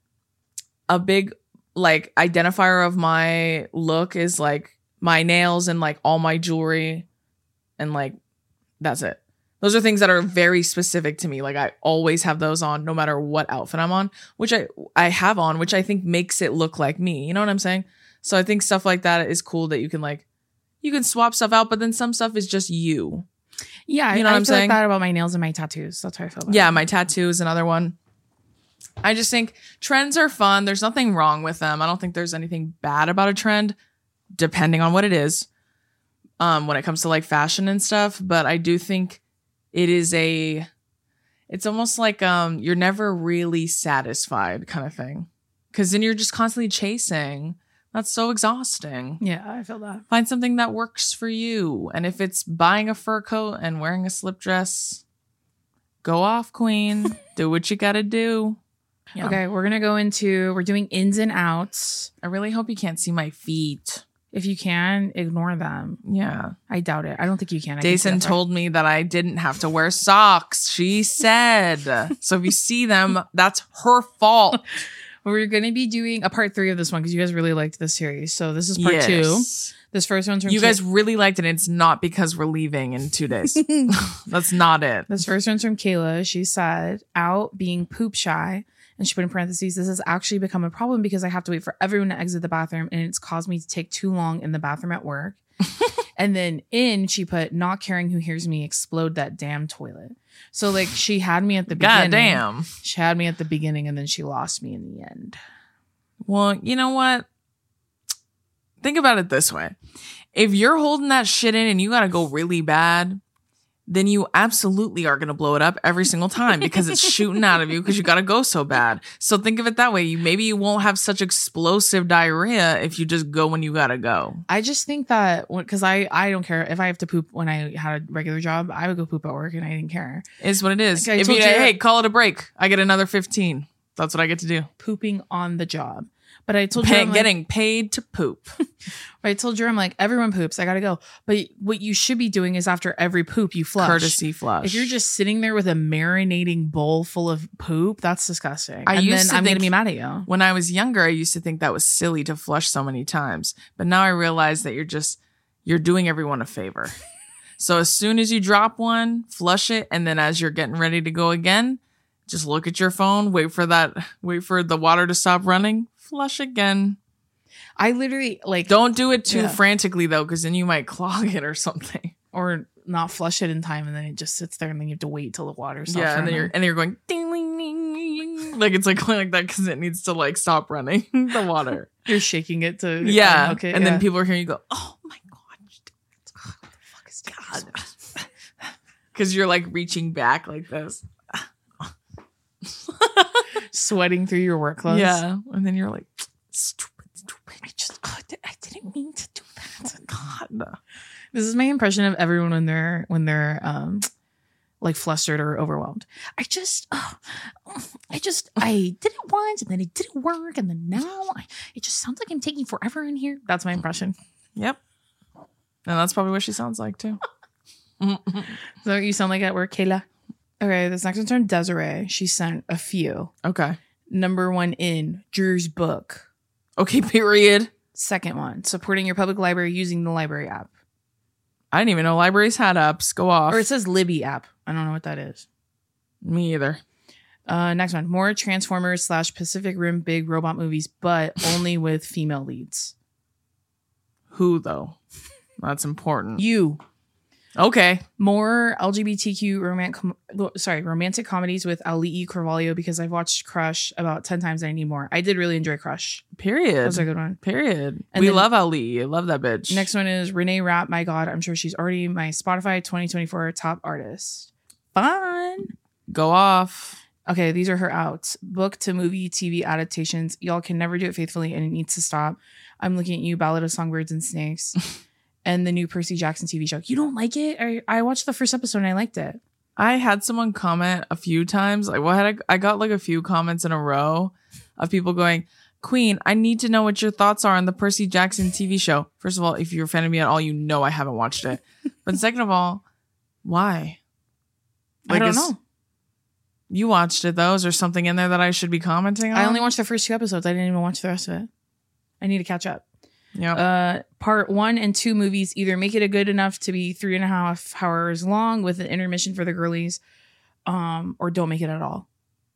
a big like identifier of my look is like my nails and like all my jewelry and like that's it. Those are things that are very specific to me. Like I always have those on no matter what outfit I'm on, which I I have on, which I think makes it look like me. You know what I'm saying? So I think stuff like that is cool that you can like you can swap stuff out, but then some stuff is just you. Yeah. You know I, what I I'm feel saying? like that about my nails and my tattoos. That's how I feel about Yeah, it. my tattoo is another one. I just think trends are fun. There's nothing wrong with them. I don't think there's anything bad about a trend, depending on what it is, um, when it comes to like fashion and stuff. But I do think it is a, it's almost like um, you're never really satisfied kind of thing. Because then you're just constantly chasing. That's so exhausting. Yeah, I feel that. Find something that works for you. And if it's buying a fur coat and wearing a slip dress, go off, queen. Do what you gotta do. Yeah. Okay, we're gonna go into we're doing ins and outs. I really hope you can't see my feet. If you can, ignore them. Yeah. I doubt it. I don't think you can. I can see Dason that told me that I didn't have to wear socks. She said. So if you see them, that's her fault. We're going to be doing a part three of this one because you guys really liked this series. So this is part Yes. two. This first one's from You Ki- guys really liked it. And it's not because we're leaving in two days. That's not it. This first one's from Kayla. She said, out being poop shy. And she put in parentheses, this has actually become a problem because I have to wait for everyone to exit the bathroom and it's caused me to take too long in the bathroom at work. And then in, she put, not caring who hears me explode that damn toilet. So like she had me at the beginning. God damn. She had me at the beginning and then she lost me in the end. Well, you know what? Think about it this way. If you're holding that shit in and you got to go really bad, then you absolutely are going to blow it up every single time because it's shooting out of you because you got to go so bad. So think of it that way. You maybe you won't have such explosive diarrhea if you just go when you got to go. I just think that because I, I don't care if I have to poop when I had a regular job, I would go poop at work and I didn't care. Is what it is. Like I if told you, you- hey, call it a break. I get another fifteen. That's what I get to do. Pooping on the job. But I told you, Pay, I'm like- getting paid to poop. I told you, I'm like, everyone poops. I gotta go. But what you should be doing is after every poop, you flush. Courtesy flush. If you're just sitting there with a marinating bowl full of poop, that's disgusting. I and used then to I'm gonna think- be mad at you. When I was younger, I used to think that was silly to flush so many times. But now I realize that you're just, you're doing everyone a favor. So as soon as you drop one, flush it. And then as you're getting ready to go again, just look at your phone, wait for that, wait for the water to stop running, flush again. I literally like Don't do it too Yeah. frantically though, because then you might clog it or something. or not flush it in time, and then it just sits there, and then you have to wait till the water stops. Yeah, and then running. you're and then you're going ding, ding, ding, ding, ding. Like it's like going like that because it needs to like stop running the water. You're shaking it to Yeah, okay, and yeah. then people are hearing you go, oh my god, What the fuck is God? because you're like reaching back like this. Sweating through your work clothes. Yeah, and then you're like, stupid, stupid. I just oh, I didn't mean to do that. God. This is my impression of everyone when they're when they're um like flustered or overwhelmed. I just oh, I just I did it once and then it didn't work and then now I, it just sounds like I'm taking forever in here. That's my impression. Yep. And that's probably what she sounds like too. So you sound like at work, Kayla. Okay, this next one's from Desiree. She sent a few. Okay. Number one in Drew's book. Okay, period. Second one, supporting your public library using the library app. I didn't even know libraries had apps. Go off. Or it says Libby app. I don't know what that is. Me either. Uh, next one, more Transformers slash Pacific Rim big robot movies, but only with female leads. Who though? That's important. You. Okay. More L G B T Q romantic, com- sorry, romantic comedies with Ali Carvalho because I've watched Crush about ten times and I need more. I did really enjoy Crush. Period. That was a good one. Period. And we then- love Ali. I love that bitch. Next one is Renee Rapp. My God, I'm sure she's already my Spotify twenty twenty-four top artist. Fun. Go off. Okay, these are her outs. Book to movie, T V adaptations. Y'all can never do it faithfully and it needs to stop. I'm looking at you, Ballad of Songbirds and Snakes. And the new Percy Jackson T V show. You don't like it? I, I watched the first episode and I liked it. I had someone comment a few times. Like, what had I, I got like a few comments in a row of people going, Queen, I need to know what your thoughts are on the Percy Jackson T V show. First of all, if you're a fan of me at all, you know I haven't watched it. But second of all, why? I don't is- know. You watched it though. Is there something in there that I should be commenting on? I only watched the first two episodes. I didn't even watch the rest of it. I need to catch up. Yeah. Uh, part one and two movies either make it a good enough to be three and a half hours long with an intermission for the girlies, um, or don't make it at all.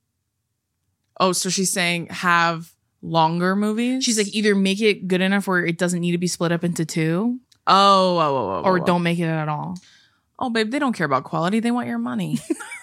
Oh, so she's saying have longer movies? She's like, either make it good enough where it doesn't need to be split up into two, oh, oh, oh, oh, or oh. don't make it at all. Oh, babe, they don't care about quality. They want your money.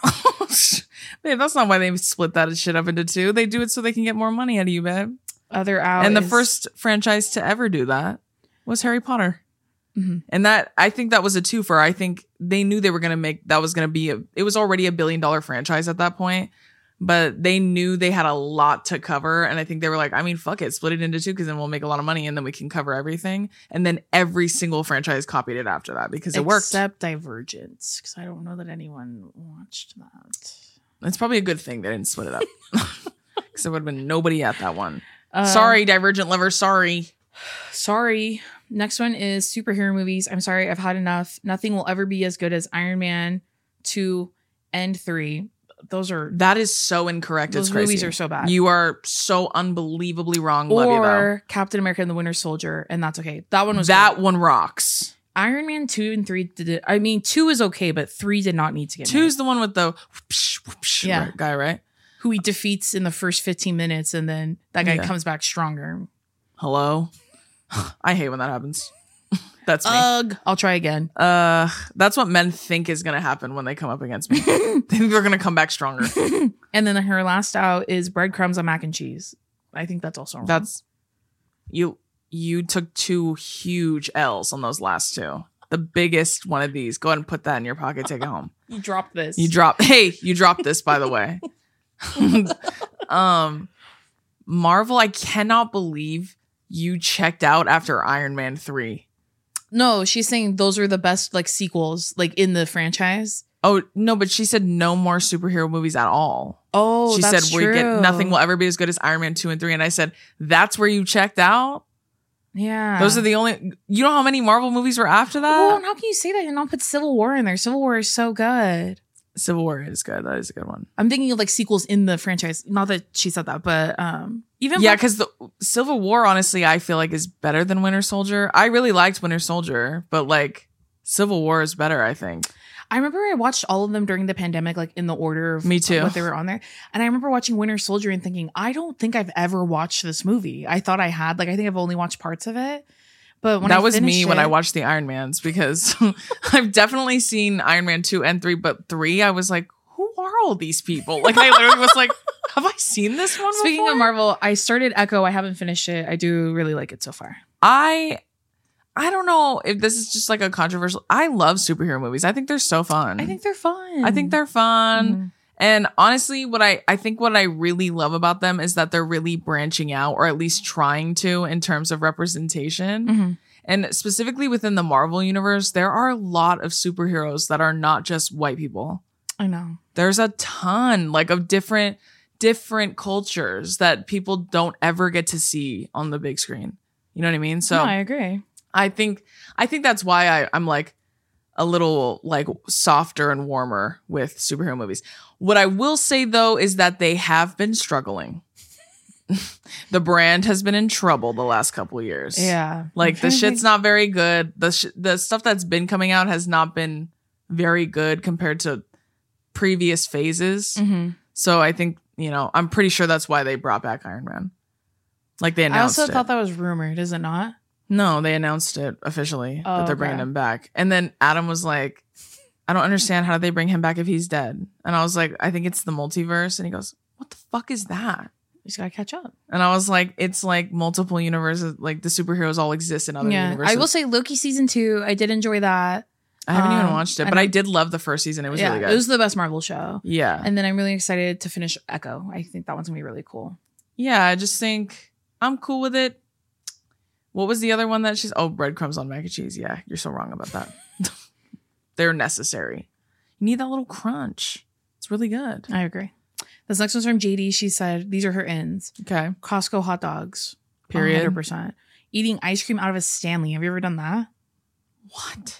Babe, that's not why they split that shit up into two. They do it so they can get more money out of you, babe. Other out And the is- first franchise to ever do that was Harry Potter. Mhm. And that, I think that was a twofer. I think they knew they were going to make, that was going to be, a, it was already a billion dollar franchise at that point, but they knew they had a lot to cover. And I think they were like, I mean, fuck it, split it into two because then we'll make a lot of money and then we can cover everything. And then every single franchise copied it after that because it worked. Except Divergence, because I don't know that anyone watched that. It's probably a good thing they didn't split it up because there would have been nobody at that one. Uh, Sorry, Divergent lover. Sorry. Sorry. Next one is superhero movies. I'm sorry, I've had enough. Nothing will ever be as good as Iron Man two and three. Those are That is so incorrect. those It's crazy. movies are so bad. You are so unbelievably wrong. Love you though. or Captain America and the Winter Soldier, and that's okay. That one was That good. one rocks. Iron Man two and three did it. I mean, two is okay, but three did not need to get Two's made. the one with the whoopsh, whoopsh Yeah. guy, right? Who he defeats in the first fifteen minutes, and then that guy Yeah. comes back stronger. Hello. I hate when that happens. That's me. Ugh. I'll try again. Uh, that's what men think is gonna happen when they come up against me. They think they're gonna come back stronger. And then her last out is breadcrumbs on mac and cheese. I think that's also wrong. That's you. You took two huge L's on those last two. The biggest one of these. Go ahead and put that in your pocket. Take it home. you dropped this. You dropped. Hey, you dropped this, by the way. um, Marvel. I cannot believe you checked out after Iron Man three. No, she's saying those are the best like sequels like in the franchise. Oh no, but she said no more superhero movies at all. Oh, she that's said we true. get nothing will ever be as good as Iron Man two and three. And I said, that's where you checked out? Yeah. Those are the only, you know how many Marvel movies were after that? Well, and how can you say that and not put Civil War in there? Civil War is so good. Civil War is good. That is a good one. I'm thinking of like sequels in the franchise. Not that she said that, but um even Yeah, Black- because the Civil War, honestly, I feel like is better than Winter Soldier. I really liked Winter Soldier, but like Civil War is better, I think. I remember I watched all of them during the pandemic, like in the order of Me too. what they were on there. And I remember watching Winter Soldier and thinking, I don't think I've ever watched this movie. I thought I had. Like I think I've only watched parts of it. But when that I was me finished when it- I watched the Iron Mans because I've definitely seen Iron Man two and three, but three, I was like, who are all these people? Like I literally was like, have I seen this one Speaking before? of Marvel, I started Echo. I haven't finished it. I do really like it so far. I I don't know if this is just like a controversial. I love superhero movies. I think they're so fun. I think they're fun. I think they're fun. Mhm. And honestly, what I, I think what I really love about them is that they're really branching out, or at least trying to, in terms of representation. Mhm. And specifically within the Marvel universe, there are a lot of superheroes that are not just white people. I know. There's a ton like of different different cultures that people don't ever get to see on the big screen. You know what I mean? So No, I agree. I think I think that's why I, I'm like a little like softer and warmer with superhero movies. What I will say though is that they have been struggling. The brand has been in trouble the last couple of years. Yeah. Like the shit's not very good. The sh- the stuff that's been coming out has not been very good compared to previous phases. Mm-hmm. So I think, you know, I'm pretty sure that's why they brought back Iron Man. Like they I announced also it. thought that was rumored, is it not? No, they announced it officially Oh, that they're okay. bringing him back. And then Adam was like, I don't understand how did they bring him back if he's dead. And I was like, I think it's the multiverse. And he goes, what the fuck is that? You just gotta catch up. And I was like, it's like multiple universes. Like the superheroes all exist in other Yeah. universes. I will say Loki season two, I did enjoy that. I haven't even um, watched it, I but I don't- did love the first season. It was yeah, really good. it was the best Marvel show. yeah. And then I'm really excited to finish Echo. I think that one's gonna be really cool. Yeah, I just think I'm cool with it. What was the other one that she's... Oh, breadcrumbs on mac and cheese. Yeah, you're so wrong about that. They're necessary. You need that little crunch. It's really good. I agree. This next one's from J D. She said, these are her ins. Okay. Costco hot dogs. Period. one hundred percent. Eating ice cream out of a Stanley. Have you ever done that? What?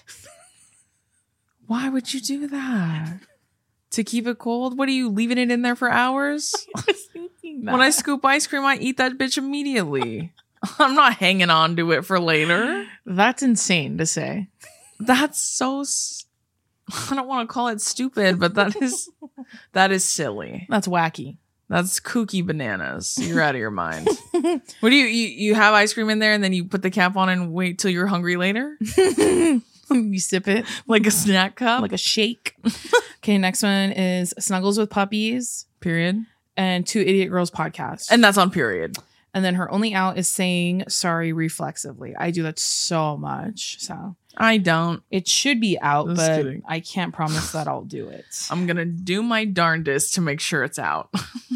Why would you do that? To keep it cold? What are you, leaving it in there for hours? I was thinking that. When I scoop ice cream, I eat that bitch immediately. I'm not hanging on to it for later. That's insane to say. That's so... s- I don't want to call it stupid, but that is that is silly. That's wacky. That's kooky bananas. You're out of your mind. What do you, you you have ice cream in there and then you put the cap on and wait till you're hungry later? You sip it Like a snack cup? like a shake. Okay, next one is Snuggles with Puppies Period. and Two Idiot Girls podcast. And that's on period. And then her only out is saying sorry reflexively. I do that so much. So I don't. it should be out, Just but kidding. I can't promise that I'll do it. I'm going to do my darndest to make sure it's out.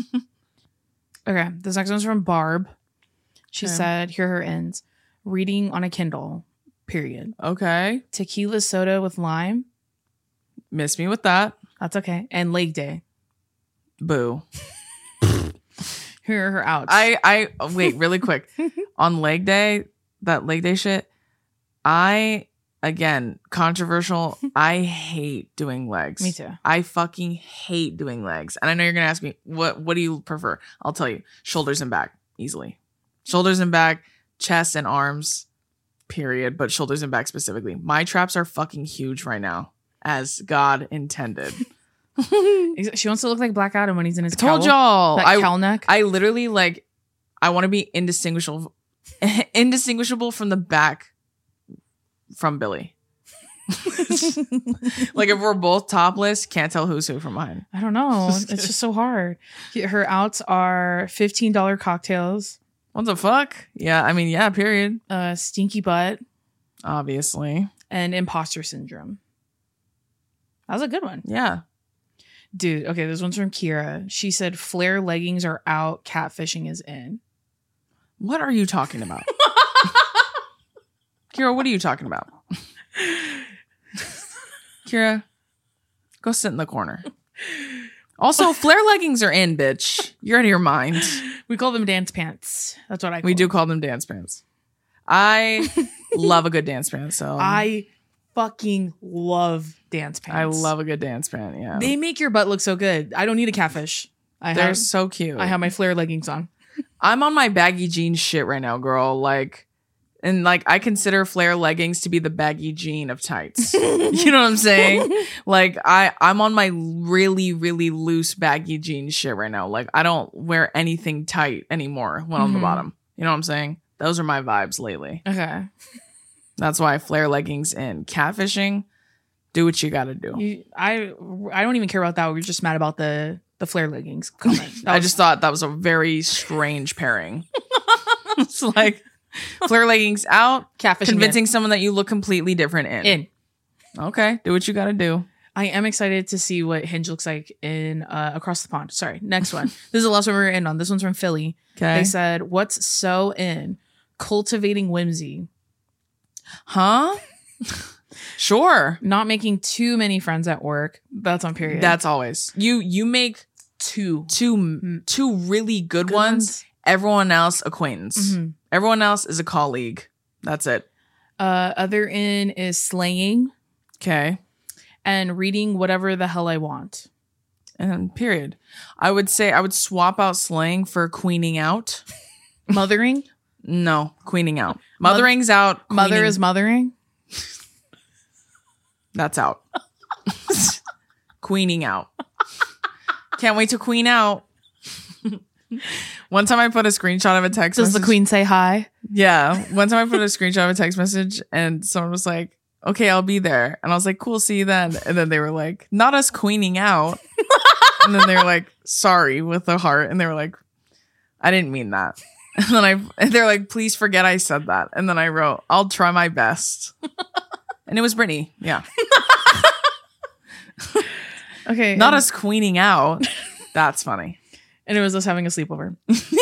Okay, this next one's from Barb. She Okay. said, here are her ends. Reading on a Kindle, period. Okay. Tequila soda with lime. Miss me with that. That's okay. And leg day. Boo. Here are her outs. I, I, wait, really quick. On leg day, that leg day shit, I, again, controversial. I hate doing legs. Me too. I fucking hate doing legs. And I know you're going to ask me, what, what do you prefer? I'll tell you, shoulders and back, easily. Shoulders and back, chest and arms, period. But shoulders and back specifically. My traps are fucking huge right now, as God intended. She wants to look like Black Adam when he's in his Told cowl. y'all. That I, cowl neck. I literally like, I want to be indistinguishable, indistinguishable from the back from Billy. Like if we're both topless, can't tell who's who from behind. I don't know. It's just so hard. Her outs are fifteen dollars cocktails, What the fuck? Yeah, I mean, yeah, period. uh, stinky butt, Obviously. and imposter syndrome. That was a good one. Yeah. Dude, okay, this one's from Kira. She said flare leggings are out, catfishing is in. What are you talking about? Kira, what are you talking about? Kira, go sit in the corner. Also, flare leggings are in, bitch. You're out of your mind. We call them dance pants. That's what I call We do them. call them dance pants. I love a good dance pant, so I fucking love dance pants. I love a good dance pant. Yeah, They make your butt look so good. I don't need a catfish. I they're have, so cute. I have my flare leggings on. I'm on my baggy jeans shit right now, girl. Like, and like I consider flare leggings to be the baggy jean of tights. You know what I'm saying? Like I, I'm on my really, really loose baggy jeans shit right now. Like I don't wear anything tight anymore when on the Mhm. bottom. You know what I'm saying? Those are my vibes lately. Okay. That's why flare leggings and catfishing. Do what you got to do. You, I I don't even care about that. We were just mad about the the flare leggings comment. That I was- just thought that was a very strange pairing. It's like flare leggings out, catfishing convincing someone that you look completely different in. in. Okay, do what you got to do. I am excited to see what Hinge looks like in uh, Across the Pond. Sorry, next one. This is the last one we're in on. This one's from Philly. Okay. They said, "What's so in cultivating whimsy? Huh? Sure. Not making too many friends at work." That's on period. That's always. You you make two two two really good, Good ones. ones. Everyone else acquaintance. Mhm. Everyone else is a colleague. That's it. Uh, other in is slaying Okay. and reading whatever the hell I want. And period. I would say I would swap out slaying for queening out. Mothering. No, queening out. Mothering's out. Mother queening- is mothering. That's out. Queening out. Can't wait to queen out. One time I put a screenshot of a text Does message. the queen say hi? Yeah. One time I put a screenshot of a text message and someone was like, okay, I'll be there. And I was like, cool, see you then. And then they were like, not us queening out. And then they were like, sorry, with a heart. And they were like, I didn't mean that. And then I, and they're like, please forget I said that. And then I wrote, I'll try my best. And it was Brittany. Yeah. Okay. Not and, us queening out. That's funny. and it was us having a sleepover.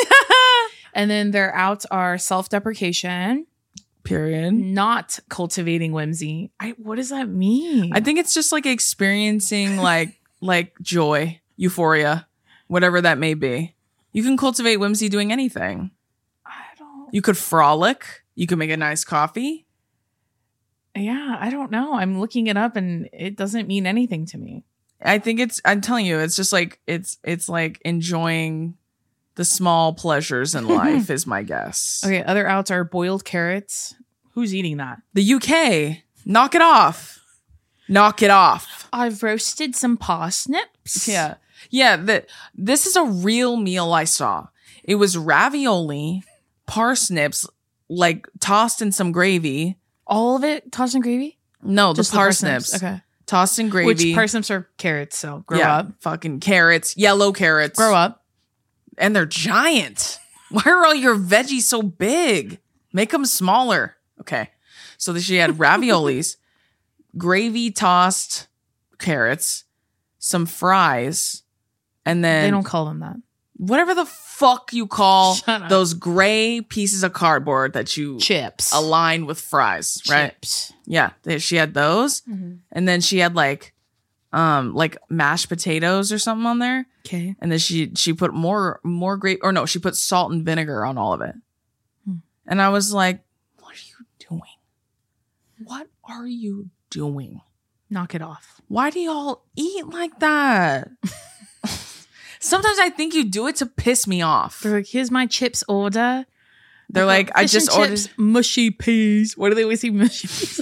And then their outs are self-deprecation, Period. not cultivating whimsy. I what does that mean? I think it's just like experiencing like like joy, euphoria, whatever that may be. You can cultivate whimsy doing anything. I don't. You could frolic. You could make a nice coffee. Yeah, I don't know. I'm looking it up and it doesn't mean anything to me. I think it's I'm telling you, it's just like it's it's like enjoying the small pleasures in life is my guess. Okay, other outs are boiled carrots. Who's eating that? The U K. Knock it off. Knock it off. I've roasted some parsnips. Yeah. Yeah, that this is a real meal I saw. It was ravioli, parsnips, like tossed in some gravy. All of it tossed in gravy? No, Just the parsnips. Okay. Tossed in gravy. Which parsnips are carrots, so grow yeah, up. fucking carrots, yellow carrots. Grow up. And they're giant. Why are all your veggies so big? Make them smaller. Okay. So she had raviolis, gravy tossed carrots, some fries, and then They don't call them that. whatever the fuck you call Shut up. those gray pieces of cardboard that you Chips. align with fries, right? Chips. Yeah, they, she had those, Mm-hmm. and then she had like, um, like mashed potatoes or something on there, Okay. and then she she put more more grape or no, she put salt and vinegar on all of it, Hmm. and I was like, "What are you doing? What are you doing? Knock it off. Why do y'all eat like that?" Sometimes I think you do it to piss me off. They're like, here's my chips order. They're like, I Fish and just ordered. chips, mushy peas. What do they always say? Mushy peas.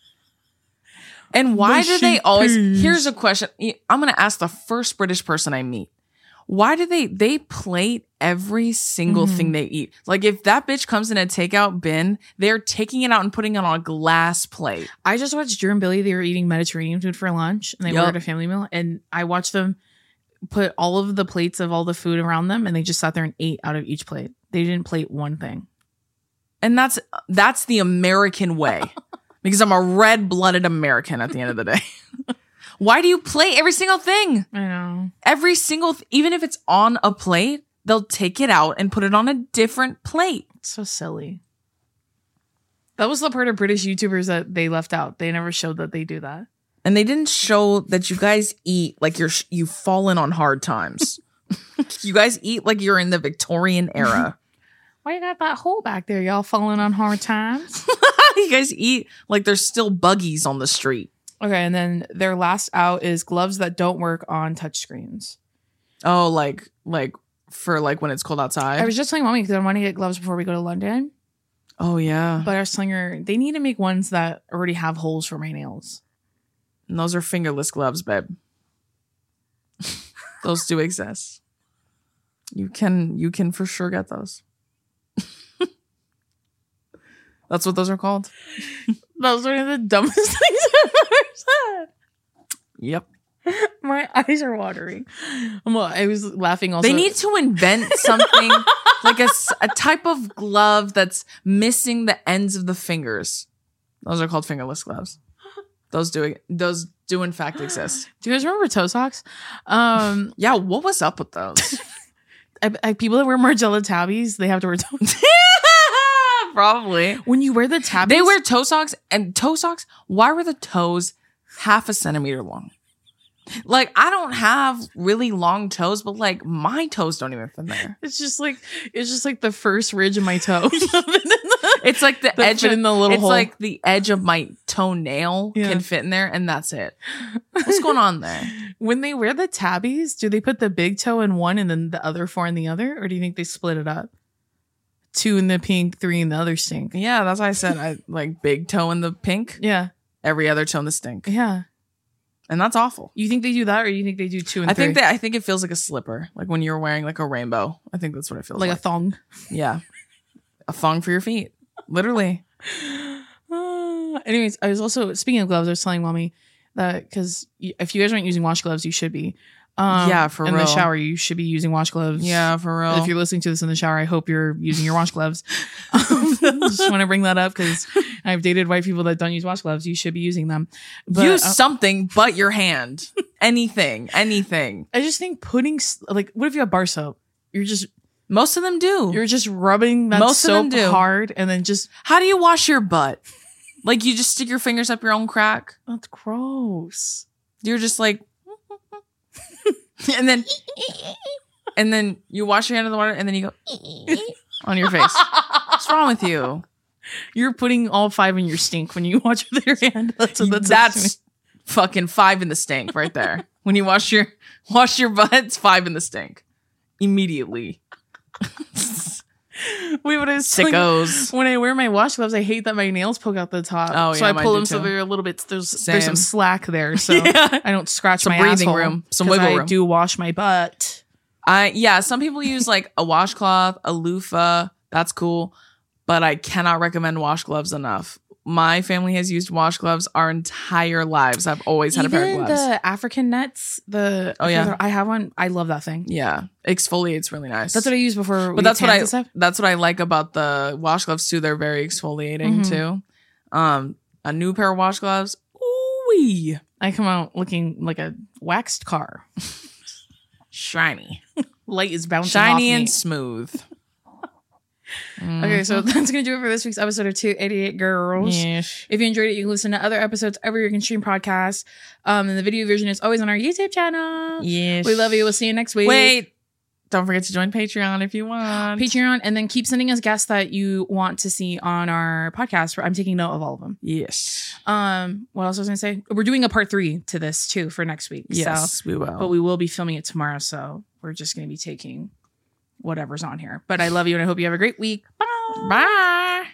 And why do they mushy always? peas. Here's a question. I'm gonna ask the first British person I meet. Why do they they plate every single Mhm. thing they eat? Like if that bitch comes in a takeout bin, they're taking it out and putting it on a glass plate. I just watched Drew and Billy. They were eating Mediterranean food for lunch, and they Yup. ordered a family meal. And I watched them put all of the plates of all the food around them, and they just sat there and ate out of each plate. They didn't plate one thing. And that's that's the American way. Because I'm a red-blooded American at the end of the day. Why do you plate every single thing? I know. Every single th- even if it's on a plate, they'll take it out and put it on a different plate. It's so silly. That was the part of British YouTubers that they left out. They never showed that they do that. And they didn't show that you guys eat like you're sh- you've fallen on hard times. You guys eat like you're in the Victorian era. Why you got that hole back there? Y'all falling on hard times? You guys eat like there's still buggies on the street. Okay, and then their last out is gloves that don't work on touchscreens. Oh, like like for like when it's cold outside. I was just telling mommy because I want to get gloves before we go to London. Oh yeah. But I was telling her they need to make ones that already have holes for my nails. And those are fingerless gloves, babe. Those do exist. You can you can for sure get those. That's what those are called? That was one of the dumbest things I've ever said. Yep. My eyes are watering. I'm, I was laughing also. They need to invent something like a, s- a type of glove that's missing the ends of the fingers. Those are called fingerless gloves. Those do those do in fact exist. Do you guys remember toe socks? Um, Yeah, what was up with those? I, I, people that wear Margiela tabbies, they have to wear toe. Probably. When you wear the tabbies, They wear toe socks and toe socks. Why were the toes half a centimeter long? Like, I don't have really long toes, but like my toes don't even fit there. It's just like it's just like the first ridge of my toe. It's like the That edge fit of, in the little it's hole. like the edge of my toenail Yeah. can fit in there, and that's it. What's going on there? When they wear the tabbies, do they put the big toe in one and then the other four in the other, or do you think they split it up? Two in the pink, three in the other stink. Yeah, that's why I said I like big toe in the pink, Yeah, every other toe in the stink, yeah. and that's awful. You think they do that, or you think they do two and I three? think that I think it feels like a slipper, like when you're wearing like a rainbow. I think that's what it feels like like. a thong. Yeah, a thong for your feet, literally. Uh, anyways, I was also speaking of gloves. I was telling mommy that because if you guys aren't using wash gloves, you should be. Um, Yeah, for in real. the shower, you should be using wash gloves. Yeah, for real. If you're listening to this in the shower, I hope you're using your wash gloves. Um, just want to bring that up because I've dated white people that don't use wash gloves. You should be using them. But, Use uh, something but your hand. Anything, anything. I just think putting s- like, what if you have bar soap? You're just Most of them do. you're just rubbing that Most of them soap do. hard, and then just How do you wash your butt? Like you just stick your fingers up your own crack? that's gross. You're just like and then and then you wash your hand in the water and then you go on your face. What's wrong with you? You're putting all five in your stink when you wash with your hand. That's what that's. That's fucking five in the stink right there. When you wash your wash your butt, it's five in the stink. Immediately. Wait, what I was telling you, Sickos. when I wear my wash gloves, I hate that my nails poke out the top. Oh, so yeah, I mine pull do them so too. they're a little bit. There's there's some Same. slack there, so Yeah. I don't scratch Some my breathing asshole room, some 'cause wiggle I room. do wash my butt. I yeah, some people use like a washcloth, a loofah. That's cool. But I cannot recommend wash gloves enough. My family has used wash gloves our entire lives. I've always had a pair of Even gloves. the African nets, the Oh, yeah. I have one. I love that thing. Yeah. Exfoliates really nice. That's what I use before. we but that's get what I tans and stuff. that's what I like about the wash gloves too. They're very exfoliating Mhm. too. Um, a new pair of wash gloves. Ooh, I come out looking like a waxed car. shiny, Light is bouncing shiny off and me. smooth. Okay, so that's gonna do it for this week's episode of two eighty-eight Girls. Yes. If you enjoyed it, you can listen to other episodes everywhere you can stream podcasts. Um, and the video version is always on our YouTube channel. Yes. We love you. We'll see you next week. Wait, don't forget to join Patreon if you want. Patreon, and then keep sending us guests that you want to see on our podcast. I'm taking note of all of them. Yes. Um, what else was I gonna say? We're doing a part three to this too for next week. Yes, So, we will. but we will be filming it tomorrow, so we're just gonna be taking whatever's on here. But I love you, and I hope you have a great week. Bye. Bye.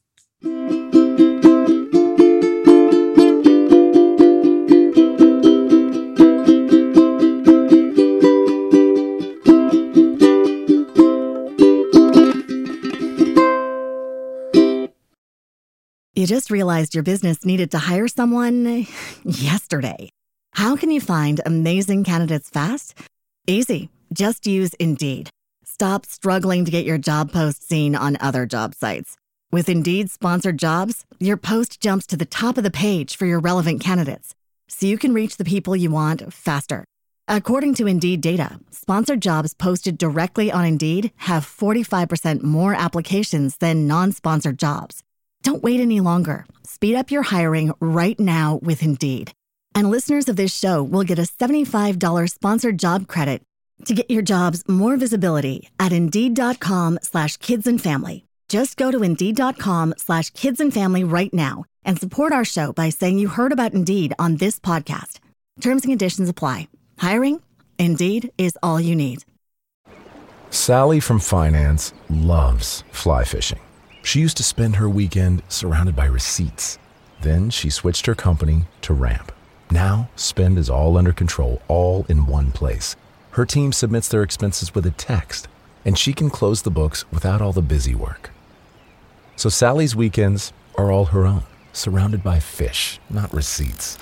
You just realized your business needed to hire someone yesterday. How can you find amazing candidates fast? Easy. Just use Indeed. Stop struggling to get your job post seen on other job sites. With Indeed sponsored jobs, your post jumps to the top of the page for your relevant candidates, so you can reach the people you want faster. According to Indeed data, sponsored jobs posted directly on Indeed have forty-five percent more applications than non-sponsored jobs. Don't wait any longer. Speed up your hiring right now with Indeed. And listeners of this show will get a seventy-five dollars sponsored job credit to get your jobs more visibility at Indeed.com slash kids and family. Just go to Indeed.com slash kids and family right now and support our show by saying you heard about Indeed on this podcast. Terms and conditions apply. Hiring? Indeed is all you need. Sally from finance loves fly fishing. She used to spend her weekend surrounded by receipts. Then she switched her company to Ramp. Now, spend is all under control, all in one place. Her team submits their expenses with a text, and she can close the books without all the busy work. So Sally's weekends are all her own, surrounded by fish, not receipts.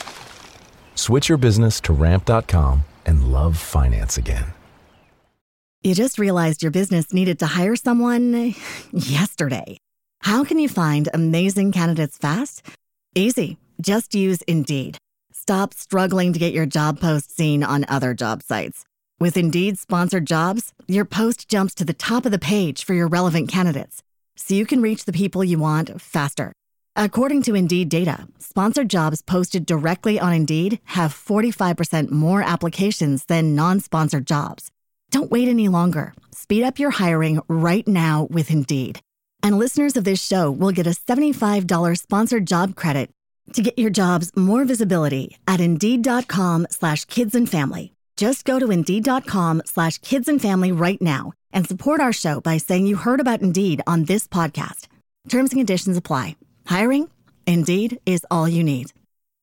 Switch your business to ramp dot com and love finance again. You just realized your business needed to hire someone yesterday. How can you find amazing candidates fast? Easy. Just use Indeed. Stop struggling to get your job post seen on other job sites. With Indeed sponsored jobs, your post jumps to the top of the page for your relevant candidates, so you can reach the people you want faster. According to Indeed data, sponsored jobs posted directly on Indeed have forty-five percent more applications than non-sponsored jobs. Don't wait any longer. Speed up your hiring right now with Indeed. And listeners of this show will get a seventy-five dollars sponsored job credit to get your jobs more visibility at Indeed.com slash kids and family. Just go to Indeed.com slash kids and family right now and support our show by saying you heard about Indeed on this podcast. Terms and conditions apply. Hiring? Indeed is all you need.